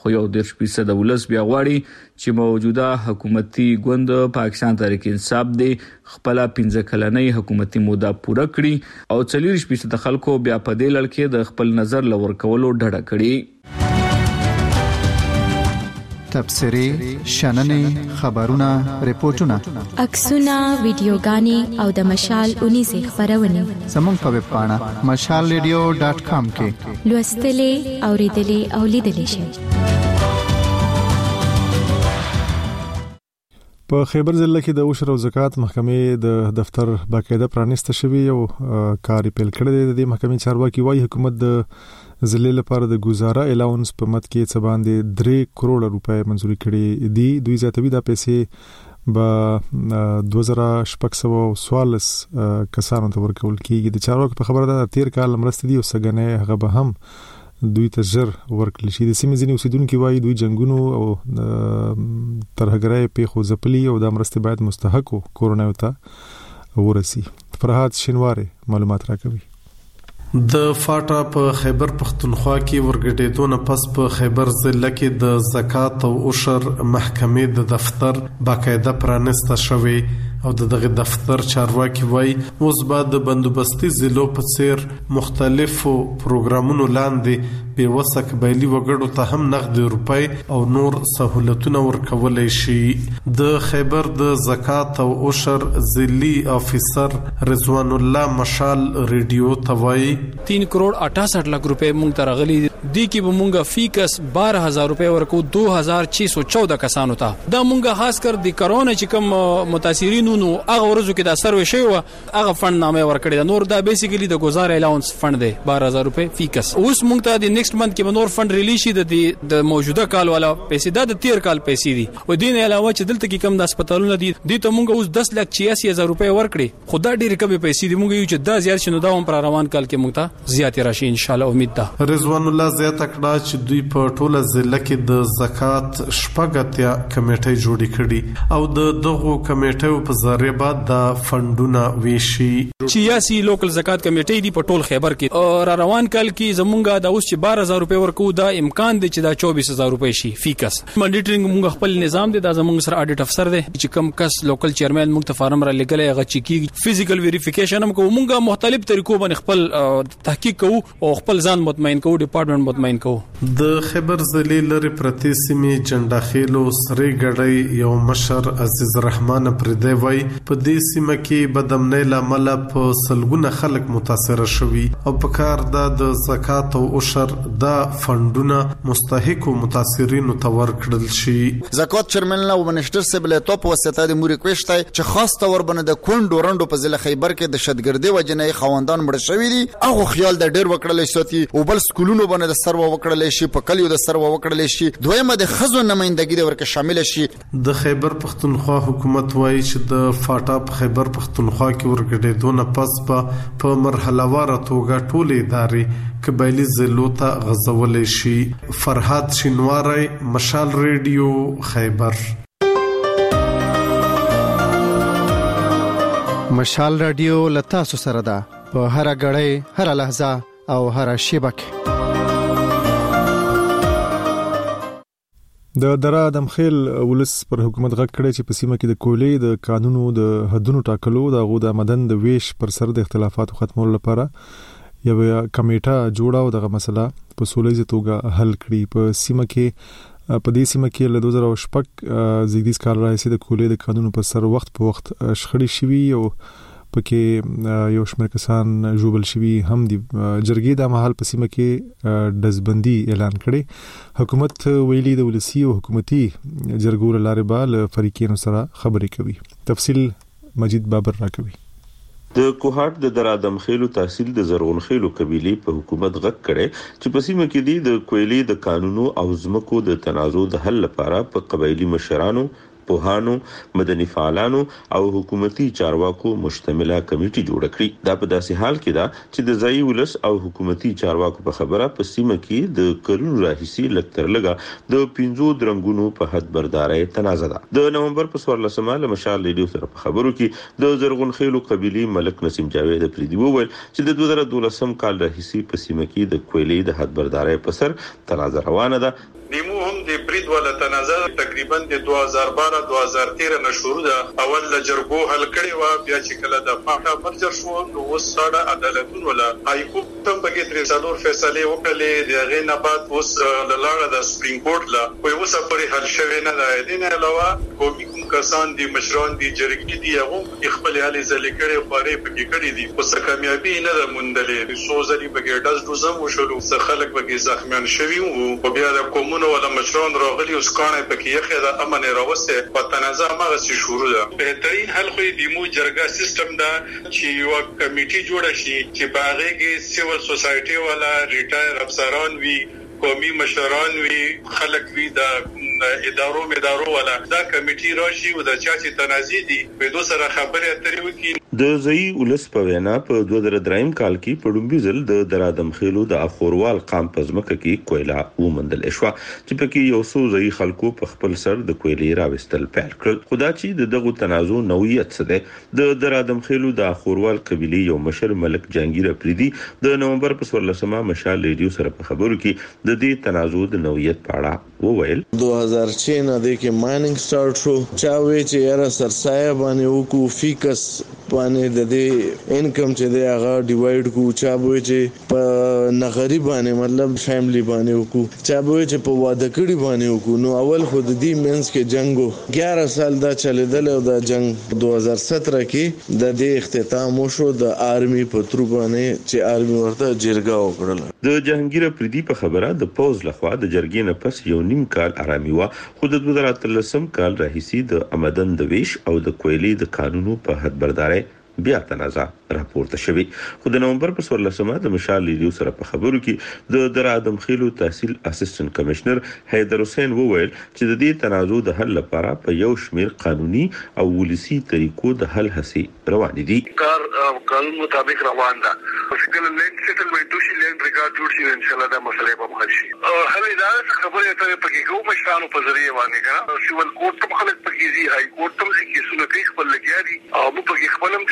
خو یو دیرش فیصد ولس بیا غواړي چې موجوده حکومتي ګوند پاکستان تحریک انصاف دی خپل پنځه کلنۍ حکومتي موده پوره کړي او څلور فیصد خلکو بیا په دې لړ کې د خپل نظر لور کولو ډډه کړي. تبصري شننې خبرونه ریپورتونه عکسونه ویډیوګانې او د مشال اونیزه خبرونه زموږ په ویب پاڼه مشال ریډیو ډاټ کام کې لوستلې اوریدلې او لیدلې شئ. په خیبر ضلع کې د عشر او زکات محکمې د دفتر باقاعده پرانیسته شوی او کار پیل کړی دی. د محکمې چارواکي وايي حکومت د ضلع لپاره د گزاره الاونس په مت کې څه باندې درې کروڑ روپۍ منزوري کړي دي. دوی زیاتوي دا پیسې به دوه زره شپږ سوه څوارلس کسانو ته ورکول کیږي. د چارواکو په خبره ده تیر کال مرستې دي او سګنې هغه به هم دوی ته ژر ورکړل شي. د سیمې ځینې اوسیدونکو وايي دوی جنگونو او ترهګرۍ پیښو ځپلي او د مرستې باید مستحقو کورنیو ته ورسي. فرهاد شینواری معلومات راکوي. د فاټا په خیبر پختونخوا کې ورګډېدو نه پس په خیبر ضلع کې د زکات او عشر محکمې د دفتر باقاعده پرانسته شوی او دغه دفتر چارواکي وای اوس بعد د بندوبستي ضلعو په څیر مختلفو پروګرامونو لاندې به وسک بیلی وګړو ته هم نقد روپۍ او نور سہولتونه ورکولای شي. د خیبر د زکات او عشر ضلعي افیسر رضوان الله مشال ریډیو توای तीन करोड़ अठासठ लाख रुपए मूंग तरगली दी की मूंगा फी कस बारह हजार रुपए वर्को दो हजार छह सौ चौदह कसान होता दा मूंगा खास कर दी corona چې کوم متاثرین نو هغه ورځو کې دا سروې شوی و هغه فند نامه ورکړی نور دا بیسیکلی د گزار الاونس فند دی بارہ هزار روپے فی کس. اوس مونږ ته د نیکسټ منث کې نور فند ریلیز شي د د موجوده کال والا پیسې دا د تیر کال پیسې دي و دین علاوه چې دلته کې کم د هسپتالونو دي د ته مونږ اوس دس لک چھیاسی هزار روپے ورکړي خدا ډیر کم پیسې دي مونږ یو چې دا زیات شنو دا هم پر روان کال کې مونږ ته زیات راشي ان شاء الله امید ده. رضوان الله زیات کړه چې دوی په ټوله ضلع کې د زکات شپږتیا کمیټې جوړې کړي او د دغه کمیټو په ذریعہ بعد د فندونه ویشي. چھیاسی لوکل زکات کمیټې دی په ټول خیبر کې او روان کال کې زمونږه د اوس چې بارہ هزار روپے ورکو دا امکان دی چې دا چوبیس هزار روپے شي فی کس. منډیټرینګ مونږ خپل نظام دی دا زمونږ سره اډیټ افسر دی چې کم کس لوکل چیرمن مونږ ته فارم را لګلې هغه چکی فزیکل ویریفیکیشن هم کوو مونږه مختلف طریقو باندې خپل تحقیق کوو او خپل ځان مطمئن کوو ډپارټمنټ مطمئن کوو. د خیبر ضلع لري پرتی سیمې جنډاخیلو سری ګړی یو مشر عزیز الرحمن پردی وای په دې سیمه کې بدامنۍ لامل په سلګونه خلک متاثر شوي او په کار د زکات او عشر د فندونه مستحق او متاثرین ته ورکړل شي. زکات چیرمن له منیسټر سیبل توپ وسته د موري کوښتای چې خاص تور بنه د کونډ ورندو په ضلع خیبر کې د شتګردي وجنې خوندان مړ شوي دي او خیال د ډیر وکړل شي او بل سکولونو باندې د سرو وکړل شي په کلیو د سرو وکړل شي دویمه د خزو نمائندګي د ورکه شامل شي. د خیبر پختونخوا حکومت وایي چې د فاټا په خیبر پختونخوا کې ورګډېدو نه پس په مرحله وار توګه ټولې ادارې قبایلی ضلعو ته غځولې شي. فرهاد شینواری مشال ریډیو خیبر. مشال رادیو لتا سو سره ده په هر غړې هر لحظه او هر شیبه کې. د دره دمخیل ولس پر حکومت غږ کړی چې په سیمه کې د کولې د قانونو د حدونو ټاکلو د غو د مدن د ویش پر سر د اختلافاتو ختمولو لپاره یو کمیټه جوړه او دغه مسله په سولېزه توګه حل کړي. په سیمه کې په دې سیمه کې له دوه زره شپږ زیږدیز کال راځي د کولې د قانونو پر سر وخت په وخت شخړې شوي او پکې یو شمېر کسان ژوبل شوي هم دي. جرګې د مهال په سیمه کې دزبندي اعلان کړي. حکومت ویلي د ولسی او حکومتي جرګو لاره به له فریقینو سره خبرې کوي. تفصیل مجید بابر راکوي. د کوهات د درادم خېلو تحصیل د زرغون خېلو قبيله په حکومت غږ کړي چې په سیمه کې د کویلې د قانونو او ځمکو د تنازع د حل لپاره په قبایلی مشرانو پوهانو مدني فعالانو او حکومتي چارواکو مشتمله کمیټه جوړ کړي. دا په داسې حال کې ده چې د ځای ولس او حکومتي چارواکو په خبره په سیمه کې د کلونو راهیسي لکتر لګا د پینځو درنګونو په حد بردارۍ تنازع ده. د نومبر په څوارلسمه له مشال ریډیو سره په خبرو کې د زرغون خېلو قبيله ملک نسیم جاوید پریدي وویل چې د دوه زره دولسم کال راهیسي په سیمه کې د کویلې د حد بردارۍ په سر تنازع روانه ده. نیمو هم د برید ولا تنازع تقریبا د دوه هزار بارہ دوه هزار تیرہ نه شروع ده. اول د جرګو حل کړي و، بیا چې کله د فاټا مرجر شو نو وساړه عدالتون ولا هاي کورټ هم پکې تر څلور فیصله وکړلې. دغه نه بعد اوس لاړه د سپریم کورټ لا په اوسه پورې حل شوی نه ده. دین علاوه قومي کسان دي مشران دي جرګې دي هغه خپل حالي ځلې کړي خوري پکې کړي دي، اوس کامیابی نه ده مونډلې. سوزري بګې ډز دوزم وشلو، څه خلک بګې زخمیان شوي او بیا د کومونو ولا مشران راغلي اوس کانه پکې یخه د امن راوسته په تنازع مغه شي شروع ده. بهترین حل خو د مو جرګه سیستم ده چې یو کمیټي جوړه شي چې باغې کې سیول سوسايټي ولا ریټایر افسران وي، قومي مشران وي، خلک وي د ادارو مدارو ولا دا کمیټي راشي او د چا چې تنازع دي په دوه سره خبرې اترې وکړي. د ځای ولس په وینا په دوه زره دریم کال کې په ډومبي ځل د درادم خېلو د اخوروال قام په ځمکه کې کویلا ومندل شو چې پکې یو څو ځای خلکو په خپل سر د کویلې راوستل پیل کړل. خدا چې دغه تنازع نوعیت څه ده، د درادم خېلو د اخوروال قبيله یو مشر ملک جهانگیر افریدي د نومبر په څوارلسمه مشال ریډیو سره په خبرو کې د دې تنازع د نوعیت په اړه وویل. دوه هزار چھ نه د کې مایننګ سٹارټ شو، چا وی چې یاره سرسایه باندې وکړو فیکس باندې د دې انکم چې دی هغه ډیوایډ کو، چا وی چې په نغری باندې مطلب فیملی باندې وکړو، چا وی چې په واده کړي باندې وکړو. نو اول خود دې مینس کې جنگو یازده سال دا چلیدل او دا جنگ دوه هزار سترہ کې د دې اختتام وشو د آرمي په تر باندې چې آرمي ورته جرګه وکړل. د جهانگیر افریدي په خبره د پوز لخوا د جرګې نه پس یو نیم کال آرامي و، خو د دوه زره اتلسم کال راهیسي د آمدن د ویش او د کویلې د قانونو په حد برداري بیا تنازع راپورته شوی. خو د نومبر په څوارلسمه د مشال ریډیو سره په خبرو کې د درادم خېلو تحصیل اسسټنټ کمشنر حیدر حسین وویل چې د دې تنازع د حل لپاره په یو شمیر قانوني او ولسی طریقو د حل هڅې روان دي. کار قانون مطابق روان ده. فکر لینډ سیټلمنټ شي، لینډ ریکارډ جوړ شي، ان شاء الله دا مسله به حل شي. هغه دا خبره ته پکې کوم مشرانو په ذریعہ باندې کړه. سیول کورټ هم خلک پکې دي، هاي کورټ هم چې څونه کوي خپل لګیاري او موږ پکې خپلم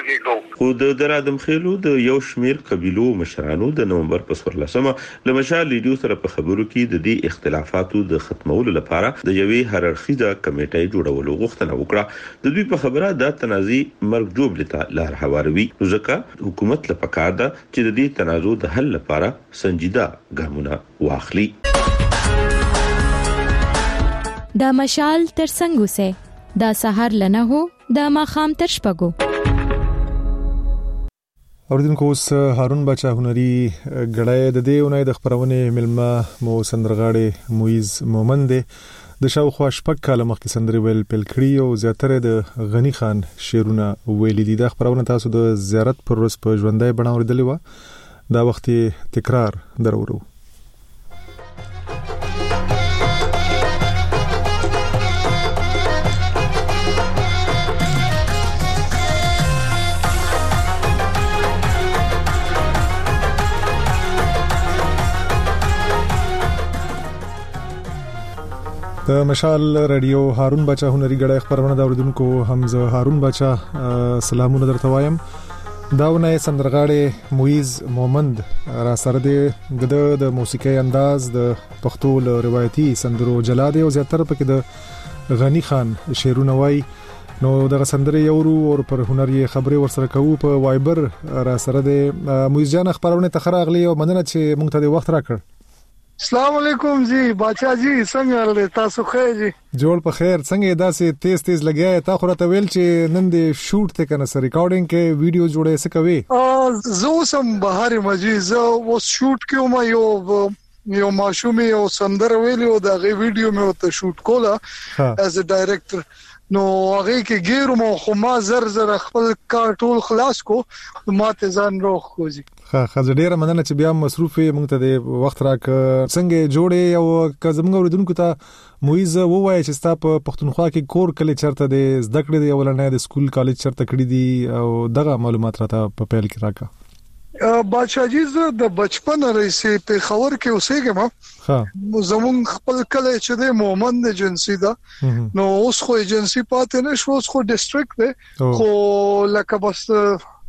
خو د درادم خېلو د یو شمیر قبيلو مشرانو د نومبر په څوارلسمه له مشال ریډیو سره په خبرو کې د دې اختلافاتو د ختمولو لپاره د یوې هررخیزه کمیټې جوړولو غوښتنه وکړه. د دوی په خبره د تنازع مرګ جوړ لته لار هواروي، ځکه حکومت له پکار ده چې د دې تنازع د حل لپاره سنجیده ګامونه واخلي. دا مشال تر څنګه سه دا سحر لنه هو دا ما خام تر شپګو. اوردونکو اوس هارون بچا هنري غړای د دې اونۍ د خبرونه ملما مو سندرغاړي مویز مومند د شاوخوا شپږ کاله مخکې سندري ویل پیل کړی او زیاتره د غنی خان شعرونه ویل دي. د خبرونه تاسو د زیارت پر ورځ په ژوندۍ بڼه اوریدلې و، دا وخت تکرار درورو. د مشال رادیو هارون بچا هنري غړای خبرونه دا اوریدونکو حمزه هارون بچا سلامونه درته وایم. داونه سندرغاړي مویز مومند را سره د د موسیقي انداز د پښتو له روایتي سندرو جلاده او زیاتره پکې د غنی خان شعرونه وای. نو دغه سندري یورو او پر هنري خبري ورسره کوو په وایبر را سره د مویز جان خبرونه تخراغلی او مننه چې مونږ ته د وخت راکړ. السلام علیکم جی باچا جی څنګه لرئ تاسو خیر جی؟ جوړ په خیر. څنګه داسې تیز تیز لګیا تا خو راته ویل چې نن دې شوټ ته کنه سره ریکارډینګ کې ویډیو جوړې څه کوي؟ ا زه سم بهر مجي زه و شوټ کوم یو یو ماشومي یو سندر ویلو دا غي ویډیو مې وته شوټ کوله از ا ډایرکټر. نو هغه کې ګیرو مو خو ما زر زر خپل کار ټول خلاص کو ما ته ځان روخ کوزي. ها خزر ډیره مننه چې بیا مصروف مونږ ته د وخت راک څنګه جوړې او کزمږ اوریدونکو ته مویز ووایي چې ستا په پښتونخوا کې کور کله چرته د زده کړې دی ولنه د سکول کالج چرته کړی دی او دغه معلومات راته په پیل کې راکا. بادشاہ جی زه د بچپن رئیسې په خبر کې اوسېږم. ها زمون خپل کله چې د مومند ایجنسی دا نو اوس خو ایجنسی پاتې نشو، اوس خو ډیسټریکټ دی، خو لکه بس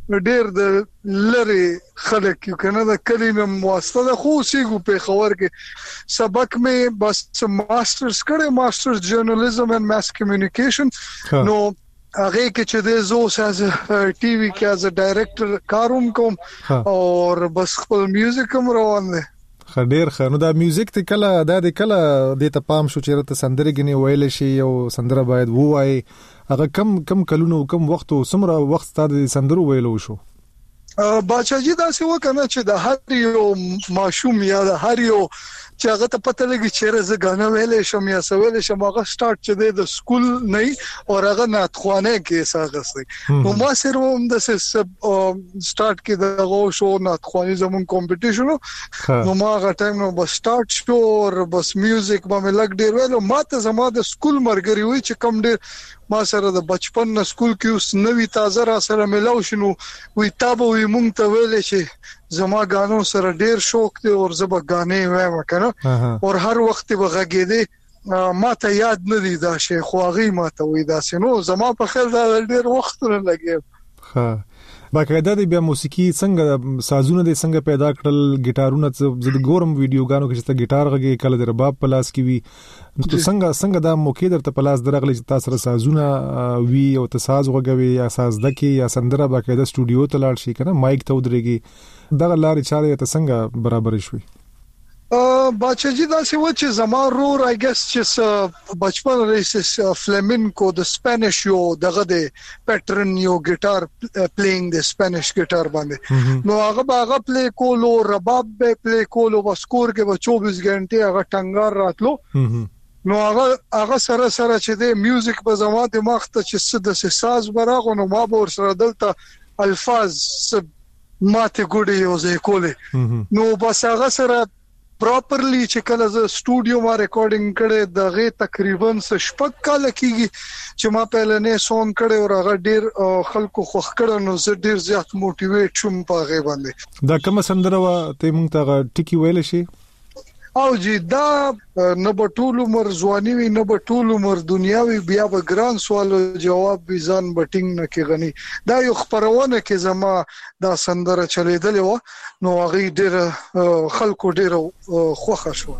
ډېر د لری خلک یو کنه د کلینم واسطه خو سیګو په خبر کې سبق مې بس ماسترز کړه ماسترز جرنالیزم اینڈ ماس کمیونیکیشن نو هغه کې چې د زوس از ټي وي کې از ډایریکټر کاروم کوم او بس خپل میوزیک هم روان دي خډیر خنو دا میوزیک ته کله دا د کله د ته پام شو چې ته سندره غني ویل شي او سندره باید وای هغه کم کم کلونو کم وخت او سمره وخت ستاسو سندرو ویلو شو باچاجي دا څه وکنه چې د هر یو ماشوم یا د هر یو چې هغه ته پته لګي چې زه غانا ویلې شم یا سویل شم هغه سٹارټ چې د سکول نه او هغه ناتخوانه کې ساغسي نو ما سره هم د سب سٹارټ کې د غو شو ناتخواني زمون کمپټیشن نو ما هغه ټایم نو بس سٹارټ شو او بس میوزیک باندې لګ ډیر ویلو ما ته زما د سکول مرګري وي چې کم ډیر ما سره د بچپن نه سکول کې اوس نوې تازه را سره ملاو شنو وي تابو وي مونږ ته ویلې چې زما غانو سره ډیر شوق دی او زما غانې وایم کنه او هر وخت به غږېده ما ته یاد نه دی دا شی خو هغه ما ته وي دا سينو زما په خیال دا ډیر وخت نه لګي ها باقاعده د بیا موسیقي څنګه سازونه د څنګه پیدا کړل ګټارونه زد ګورم ویډیو غانو کې چې ګټار غږی کله د رباب پلاس کې وی نو څنګه څنګه دا موقع درته پلاس درغلی چې تاسو سره سازونه وی او تاسو غږوي یا ساز دکې یا سندره باقاعده سټوډیو ته لاړ شي کنه مایک ته ودرېږي دا لارې چارې ته څنګه برابر شوي باچاجي دا څه و چې زما رور آی ګس چې بچپن ریسس فلامینکو د سپانیش یو دغه د پیټرن یو ګټار پلیینګ د سپانیش ګټار باندې نو هغه هغه پلی کولو رباب به پلی کولو وسکور کې به چوبیس غنټه هغه ټنګار راتلو نو هغه هغه سره سره چې د میوزیک په زما دماغ ته چې د ساز براغو نو ما به ور سره دلته الفاظ ماته ګوډي یو ځای کولې نو بس هغه سره پراپرلی چې کله ز سټوډیو ما ریکارډینګ کړي دغه تقریبا شپږ کال کېږي چې ما پهل نه سون کړي او هغه ډیر خلکو خوښ کړي نو زه ډیر زیات موټیویټ شوم په هغه باندې دا کوم سندره وا ته مونږ ته ټکی ویل شي او جی دا نه به ټول عمر ځواني وي نه به ټول عمر دنیاوي بیا به ګران سوال جواب بيزان بټینګ نه کې غني دا یو خبرونه کې زما دا سندره چلیدل و نو هغه ډیر خلکو ډیر خوښه شو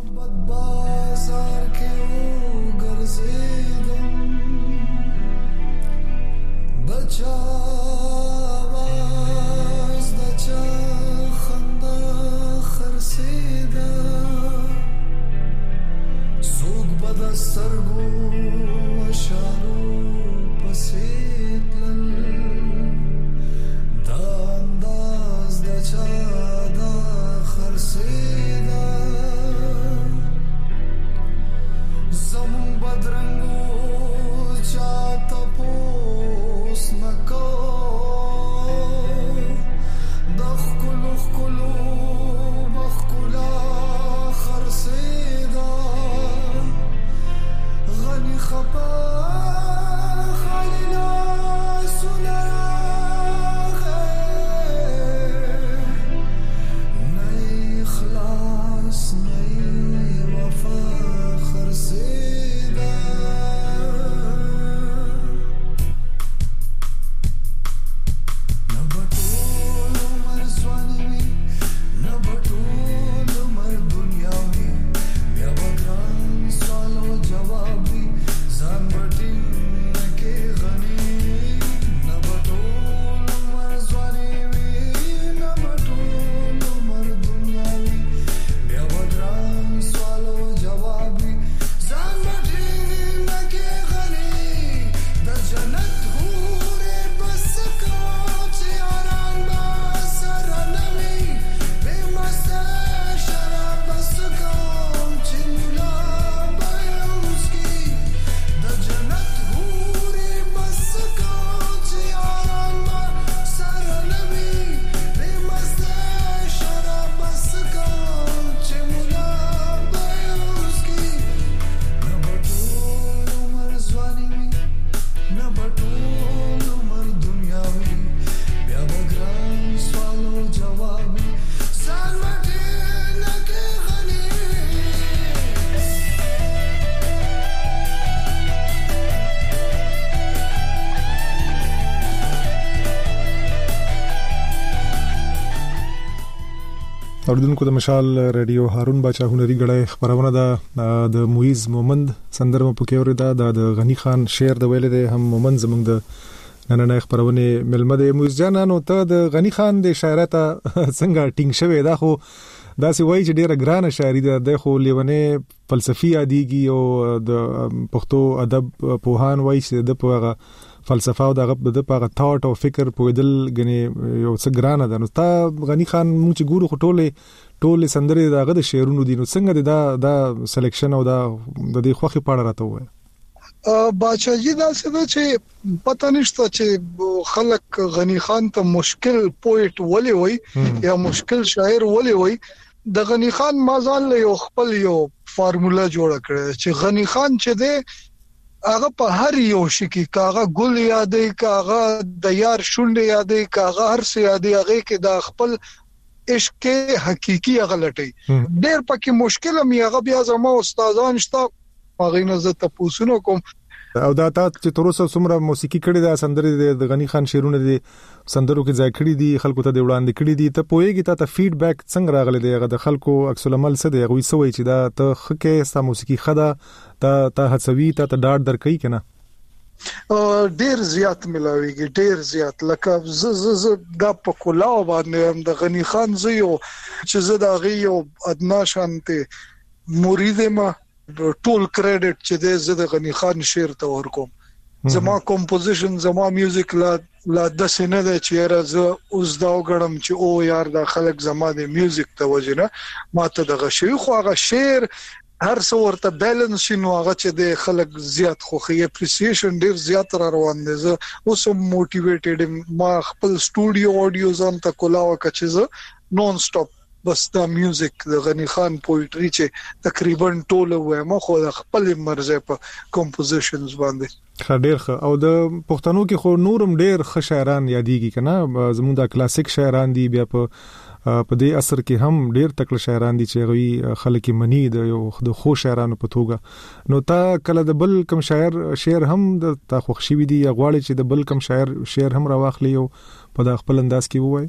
خلا اوردونکو د مشال رادیو هارون باچا هنري غړای خبرونه ده د مویز مومند سندرم پکې ورده د غنی خان شعر د ویل دي هم مومند زمنګ د نن خبرونه ملمه د مویز جانانو ته د غنی خان د شاعرته څنګه ټینګ شوی دا خو دا سی وای چې ډیره ګرانه شاعري ده د خو لیونه فلسفي اديږي او د پښتو ادب پوهان وای چې د پوهه فلسفه او دغه د پاغه ثاټ او فکر په دل غني یو څه ګرانه ده نو تا غنی خان مونږ چې ګورو خټولې ټولې سندرې دغه د شعرونو دي نو څنګه دا دا سلیکشن او دا د دې خوخي پاړه راته وای باچا جی دا څه ده چې پته نشته چې خلک غنی خان ته مشکل پوئټ ولې وای یا مشکل شاعر ولې وای د غنی خان مازال یو خپل یو فارمولا جوړ کړی چې غنی خان چې ده هغه په هر یو شي کې کاغه ګل یادې کاغه د یار شونډه یادې کاغه هر څه یادې هغه کې د خپل عشق حقيقي غلطي ډېر پکې مشکل مې هغه بیا زما استادان شته هغه نه زه تاسو کوم او دا تا چې تر اوسه څومره موسیقي کړې ده سندرې د غنی خان شعرونه دي سندرو کې ځای کړې دي خلکو ته د وړاندې کړې دي ته پوهیږي ته فیډبیک څنګه راغلی دی هغه د خلکو عکس العمل څه دی هغه سوي چې دا ته خکه ستا موسیقي خدا ته ته هڅوي ته ته ډاډ درکې کنه ډیر زیات ملاويږي ډیر زیات لکه ز ز ز دا په کولاو باندې د غنی خان زیو چې زه دا غي یو ادنا شانته مرید ما ټول کریډټ چې د زده غنی خان شعر ته ورکوم زما کمپوزیشن زما میوزیک لا لا د سینه د چیرې ز اوس دا وګړم چې او یار دا خلک زما د میوزیک ته وجنه ماته د غشي خو هغه شعر هر څو ورته بیلانس شنو هغه چې د خلک زیات خوخي اپریسیشن ډیر زیات را روان دي زه اوس موټیویټډ ما خپل سټوډیو اډیو زم ته کولاو کچې ز نون سټاپ بس دا میوزیک د غنی خان پوئټری چې تقریبا ټول وای ما خو د خپل مرزه په کمپوزیشنز باندې خډیر خ او د پښتنو کې خو نورم ډیر ښه شاعران یادېږي کنه زموږ د کلاسیک شاعران دي بیا په په دې اثر کې هم ډیر تکل شاعران دي چې غوي خلک منی د یو د خو شاعرانو په توګه نو تا کله د بل کم شاعر شعر هم د تا خوښ شي دي غواړي چې د بل کم شاعر شعر هم راواخلي او په د خپل انداز کې وای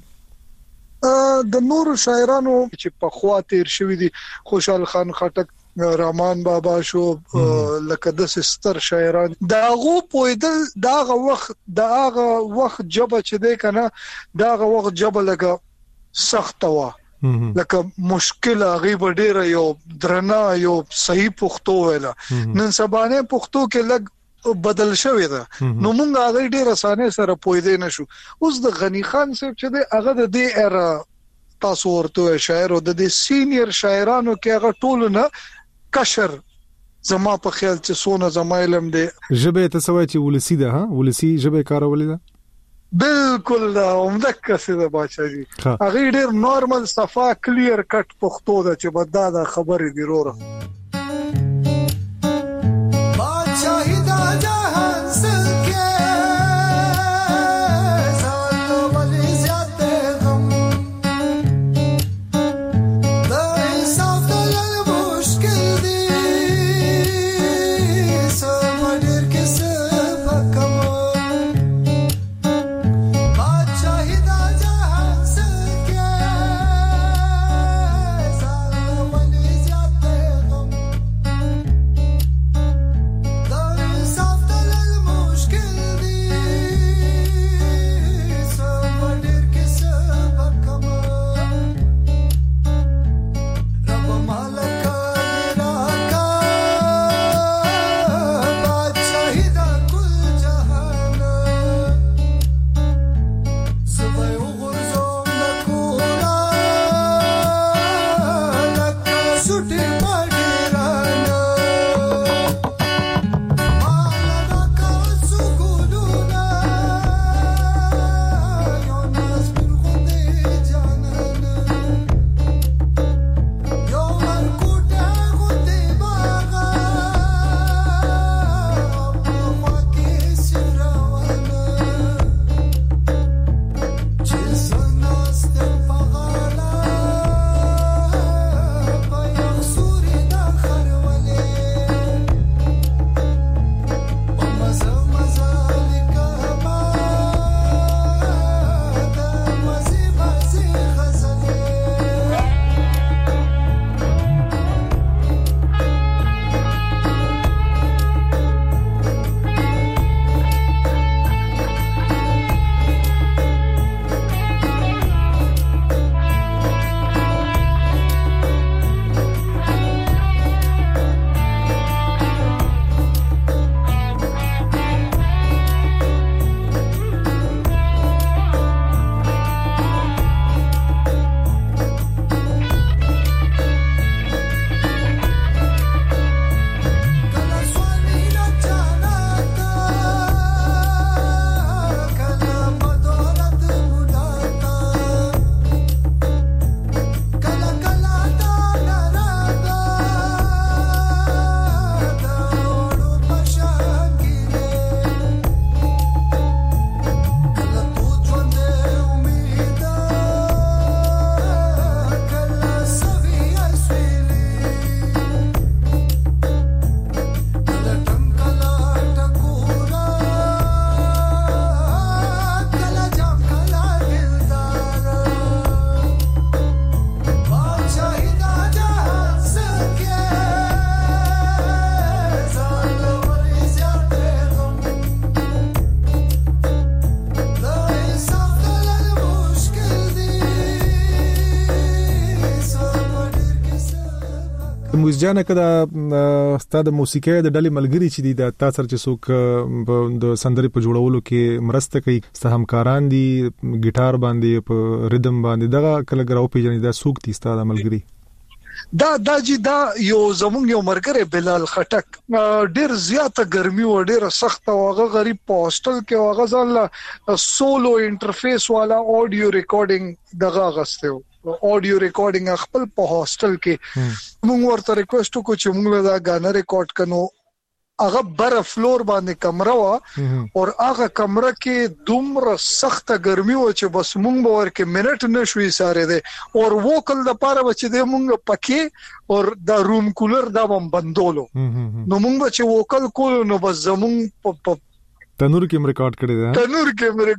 د نور شاعرانو چې په خوا تیر شوی دي خوشحال خان خټک رحمان بابا شو لکه د ستر شاعران داغه پویدل داغه وخت داغه وخت جبه چې دی کنه داغه وخت جبه لګه سخت وا لکه مشکل غیب ډیره یو درنا یو صحیح پښتو ویلا نن سبانه پښتو کې لګ بدل شوی ده نو موږ هغه ډیر اسانه سره پویدې نشو اوس د غنی خان صاحب چې دی هغه د دې اره تاسو ورته شاعر او د دې سینیئر شاعرانو کې هغه ټول نه کشر زما په خیال چې سونه زما علم دی جبه تسوي چې ولسی ده ها ولسی جبه کارولې ده بالکل دا عمده کسه ده بچا جی هغه ډیر نارمل صفا کلیر کټ پښتو ده چې بدا دا خبرې دی وروره موږ جانه کده ستاسو موسیقي د ډلې ملګری چې دي د تاسو چې څوک د سندري په جوړولو کې مرسته کوي ست همکاران دي ګټار باندې په ریدم باندې دغه کله ګراو پیژنې دا څوک دي ستاسو ملګری دا دا جی دا یو زمونږ یو مرګره بلال خټک ډیر زیاته ګرمي و ډیر سخت او هغه غریب په هاستل کې هغه ځل سولو انټرفیس والا اډیو ریکارډینګ دغه غسته اډیو ریکارډینګ خپل په هاستل کې موږ ورته ریکوست وکړو چې موږ دا غانا ریکارډ کړو هغه بر فلور باندې کمره وا او هغه کمره کې دومره سخت ګرمي و چې بس مونږ به ورکه منټ نشوي ساره دي او ووکل د پاره چې د مونږ پکې او د روم کولر دا بم بندولو نو مونږ چې ووکل کولو نو بس زمونږ په تنور کې ریکارډ کړی دا تنور کې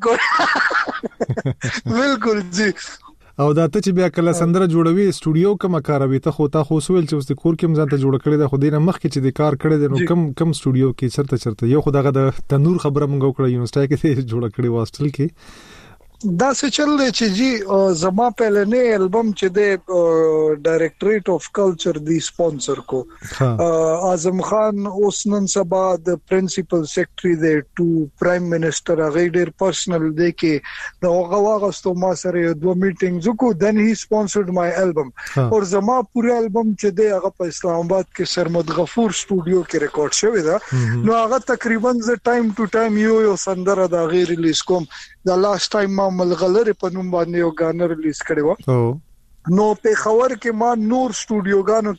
ریکارډ بالکل جی او دا ته چې بیا کله سندره جوړوي سټوډیو کوم کاروي ته خو تا خو سویل چې اوس د کور کې مزه ته جوړ کړی دا خو دینه مخ کې چې د کار کړی دی نو کم کم سټوډیو کې چرته چرته یو خو دغه د تنور خبره مونږ وکړه یونیورسيټي کې جوړ کړی واسطل کې دا څه چل دی چې جی زما پهلنې البم چې د ډایریکټریټ اف کلچر دی سپانسر کو اعظم خان اوس نن سبا د پرنسپل سیکریټری دی ټو پرایم منسٹر هغه ډیر پرسنل دی کې دا هغه واغستو ما سره دوه میټینګز کو دن هی سپانسرډ مای البم او زما پوره البم چې دی هغه په اسلام آباد کې سرمد غفور سټوډیو کې ریکارډ شوی دا نو هغه تقریبا ز ټایم ټو ټایم یو یو سندره دا غیر ریلیز کوم دا لاست ټایم ما ملغلره په نوم باندې یو غانا ریلیز کړی و نو په خبر کې ما نور سټوډیو غانو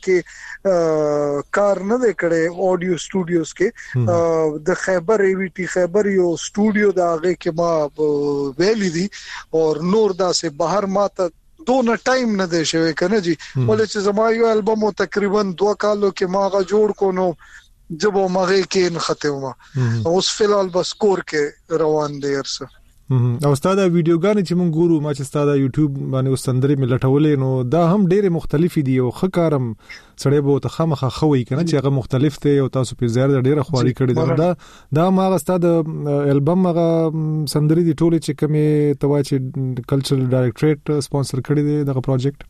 کې کار نه وکړې اډیو سټوډیوز کې د خیبر ای وی ټی خیبر یو سټوډیو دا هغه کې ما ویلې دي او نور دا سه بهر ما ته دونه ټایم نه دی شوی کنه جی ولې چې زما یو البم تقریبا دوه کالو کې ما غا جوړ کو نو جب مغه کې نه ختمه اوس فلال بس کور کې روان دي ارسه او ستاسو ویډیوګانې چې مونږ ګورو ما چې ستاسو یوټیوب باندې وسندري ملټولې نو دا هم ډېر مختلفې دي او خکارم سړی به ته خامخه خوي کنه چې هغه مختلف دي او تاسو په زیات ډېر خواري کړی دا دا ما ستاسو البم هغه سندري دي ټولې چې کومه توا چې کلچرل ډایریکټریټ سپانسر کړی دی دغه پروجیکټ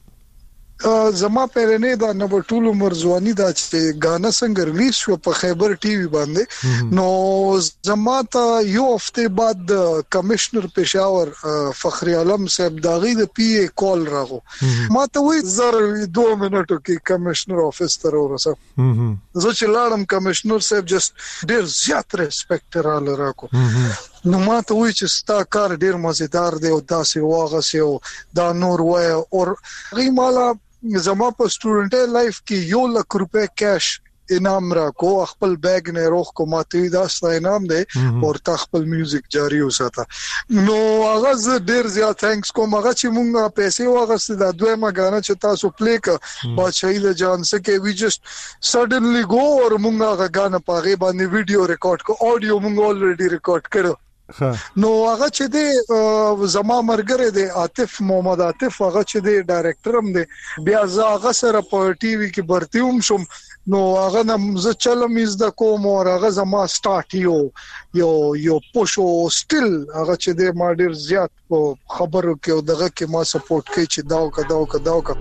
زما پهلنې دا نو ټول عمر ځواني دا چې غانا څنګه ریلیز شو په خیبر ټي وي باندې نو زما ته یو هفته بعد کمشنر پېښور فخر عالم صاحب داغي د پی ای کال راغو ما ته وی زر دوه منټو کې کمشنر افیس ته ورسه زه چې لاړم کمشنر صاحب جست ډیر زیات ریسپیکټ را لراکو نو ما ته وی چې ستا کار ډیر مزیدار دی او داسې واغسه او دا نور وای او غي مالا زما په سټوډنټ لایف کې یو لک روپے کیش انعام را کو خپل بیگ نه روخ کو ماته دا ست انعام دی او تا خپل میوزیک جاری وساته نو هغه ډیر زیات تھینکس کوم هغه چې مونږه پیسې واغسته دا دویمه غانا چې تاسو پلی کا بادشاہی له جان سکے وی جست سډنلی گو اور مونږه غانا پاغه باندې ویډیو ریکارډ کو اډیو مونږ الریډي ریکارډ کړو نو هغه چې دی زما مرګره دی عاطف محمد عاطف هغه چې دی ډایریکټر هم دی بیا زه هغه سره په ټي وي کې برتی هم شم نو هغه نم زه چلم از د کوم او هغه زما سٹارټ یو یو یو پوشو سټیل هغه چې دی ما ډیر زیات خبرو کې دغه کې ما سپورټ کوي چې داو کا داو کا داو کا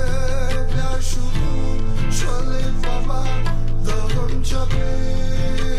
Chale, papa, the hum chape.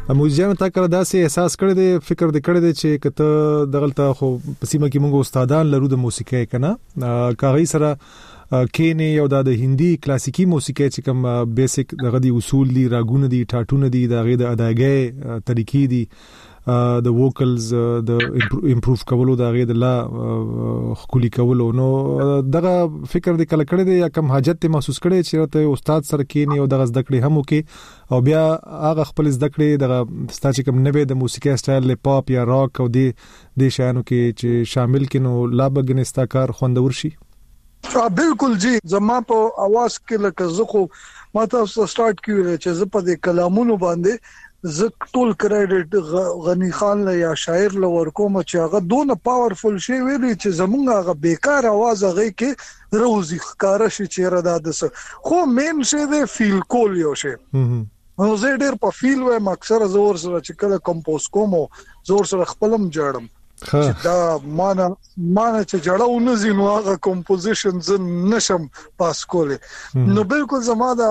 موزیان تا کړه داسې احساس کړی دی فکر دې کړی دی چې کته دغلطه خو پسیمه کې موږ استادان لرو د موسیقي کنه کاغی سره کینه یو د هندي کلاسیکی موسیقي چې کوم بیسیک دغه دی اصول دي راګونه دي ټاټونه دي دغه د اداګۍ طریقې دي د ووکلز د امپروف کولو دغه د لا خولي کولو نو دغه فکر دې کله کړی دی یا کوم حاجت ته محسوس کړی چې ته استاد سره کینه او دغه زده کړې هم وکي او بیا هغه خپل زده کړې دغه ستاسو کوم نوې د موسیقي سټایل له پاپ یا راک او د د شانو کې چې شامل کینو لا بغنستا کار خوندور شي بالکل جی زما په اواز کې لکه زه خو ما تاسو سٹارټ کیږي چې زه په دې کلامونو باندې زه ټول کریډټ غنی خان له یا شاعر له ورکوم چې هغه دونه پاورفل شی ویلي چې زمونږ هغه بیکار आवाज هغه کې روزي ښکارا شي چې را داده خو مین شی د فیل کول یو شی نو زه ډیر په فیل وایم اکثر زور سره چې کله کمپوز کوم زور سره خپلم جوړم چې دا معنا معنا چې جوړاو نه زینو هغه کمپوزیشن ز نشم پاس کولې نو بالکل زما دا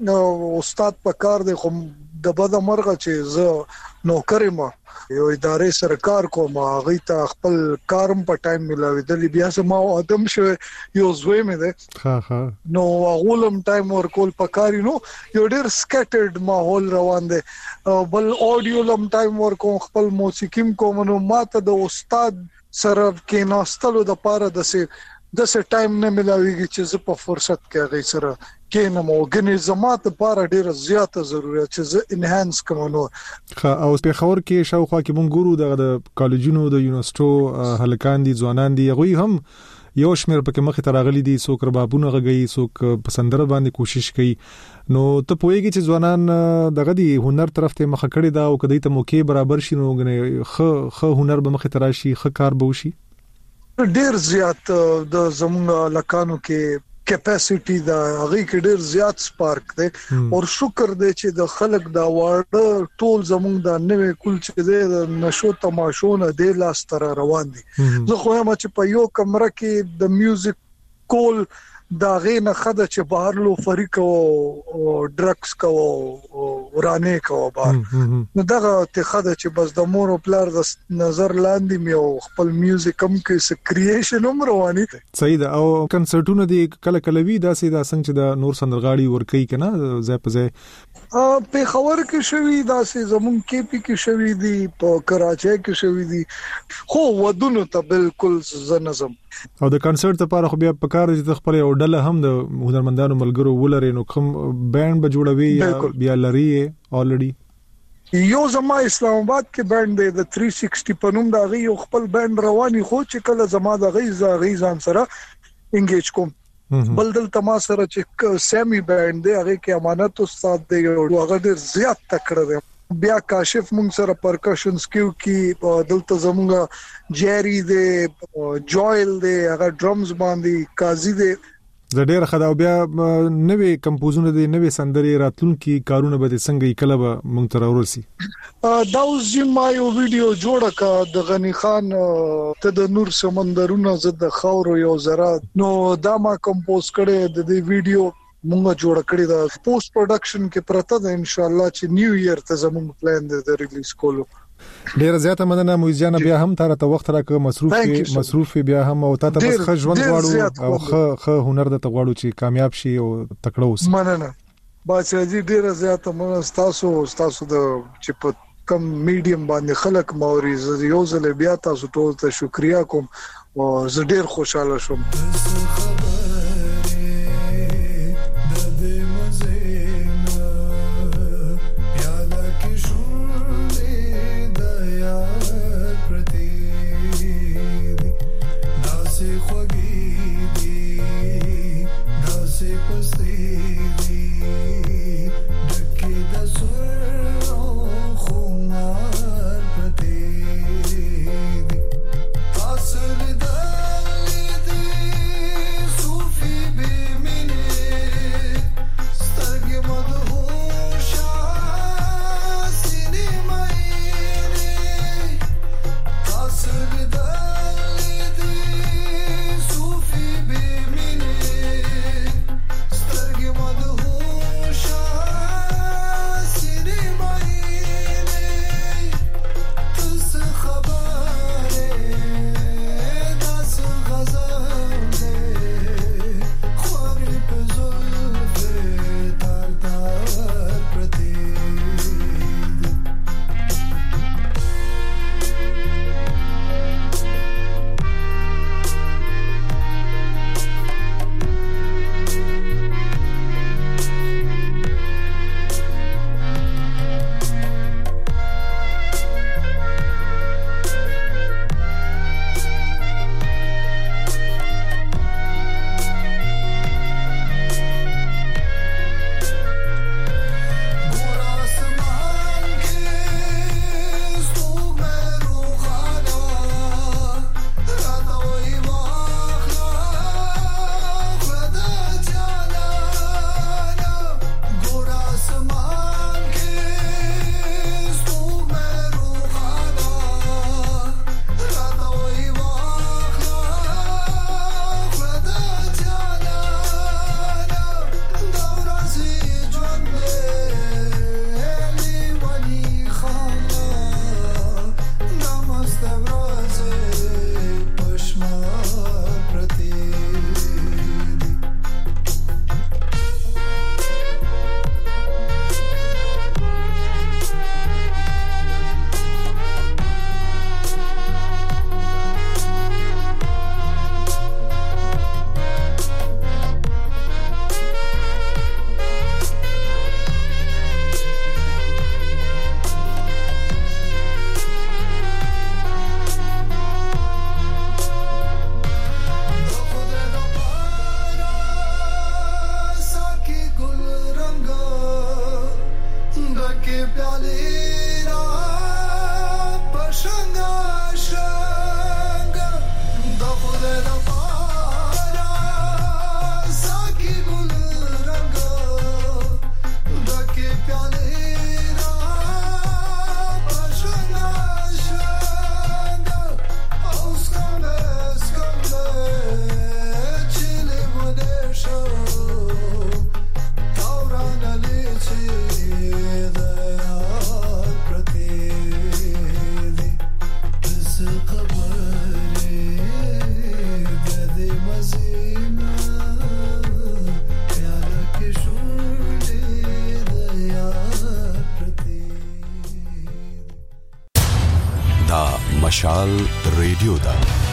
استاد په کار دی خو د بده مرغه چې زه نوکر ما یو ادارې سره کار کوم هغه ته خپل کارم په ټایم ملاوي د بیا سم ادم شو یو زوی مې ده ها ها نو غولم ټایم ورکول پکاري نو یو ډیر سکټرډ ماحول روان دي بل اډیو لم ټایم ورکوم خپل موسیقي کوم نو ماته د استاد سره کې ناستلو د پاره د سه د سه ټایم نه ملاويږي چې زه په فرصت کې غي سره کې نو غني زمات لپاره ډیره زیاته ضرورت چې زه انهانس کوم نو او په خور کې شاوخوا کې مونږ ګورو د کالجونو د یونیورسيټو هلکان دي ځوانان دي غوي هم یو شمیر پکې مخه ترغلي دي څوک ربابونه غږی څوک پسندره باندې کوشش کوي نو ته پوهیږي چې ځوانان دغه دي هنر طرف ته مخه کړي دا او کدی ته موقع برابر شي نو غني خ خ هنر به مخه تراشي خ کار به وشي ډیر زیات د زموږ لکانو کې کیپاسټي دا هغه کې ډیر زیات سپارک دی او شکر دی چې د خلک دا وړ ټول زموږ د نوې کول چې د نشو تماشونه د لاس تر روان دي زه خو هم چې په یو کمره کې د میوزیک کول دا غینه خده چې بهر لو فریق او ډرګز کو ورانه کو بهر نو دغه ته خده چې بس د مور او پلار د نظر لاندې مې خپل میوزیک هم کې کرییشن هم رواني صحیح ده او کنسرټونه دي کله کله وی داسې دا څنګه چې د نور سندرغاړي ور کوي کنه ځای په ځای په خبر کې شوی داسې زمون کې پی کې شوی دي په کراچۍ کې شوی دي خو ودونو ته بالکل زنظم او د کنسرت لپاره خو بیا په کار دي خپل یو ډله هم د هنرمندانو ملګرو ولري نو کوم بانډ به جوړوي یا بیا لري الریډي یو زما اسلام آباد کې بانډ دی د تhree sixty په نوم دا غي خپل بانډ رواني خو چې کله زما د غي زغي ځان سره انګیج کوم بل دل تما سره چې سیمي بانډ دی هغه کې امانت استاد دی او هغه ډیر زیات تکړه دی بیا کاشف مونږ سره پرکشنز کیو کی دلته زمونږه جيري دی جوئل دی هغه ډرمز باندې قاضي دی د ډیر خداو بیا نوې کمپوزونه دي نوې سندري راتلونکي کارونه به څنګه کله به مونږ تر ورسي دا اوس ما یو ویډیو جوړه کا د غنی خان ته د نور سمندرونه زد خاور یو زرا نو دا ما کمپوز کړي د دې ویډیو مونږه جوړ کړی دا پوسټ پروډکشن کې پرته ده ان شاء الله چې نیو ایئر ته زموږ پلان دی د ریلیز کولو ډیر زیاته مننه موزیان بیا هم تر ته وخت راکړه مصروف کې مصروف بیا هم او تاسو بس ښه ژوند غواړو او ښه ښه هنر د تغواړو چې کامیاب شي او تکړه اوسئ مننه باسي ډیر زیاته مننه تاسو تاسو د چې په کم میډیم باندې خلک موري یو ځل بیا تاسو ټول ته شکریا کوم او زه ډیر خوشاله شوم مشال ریډیو دا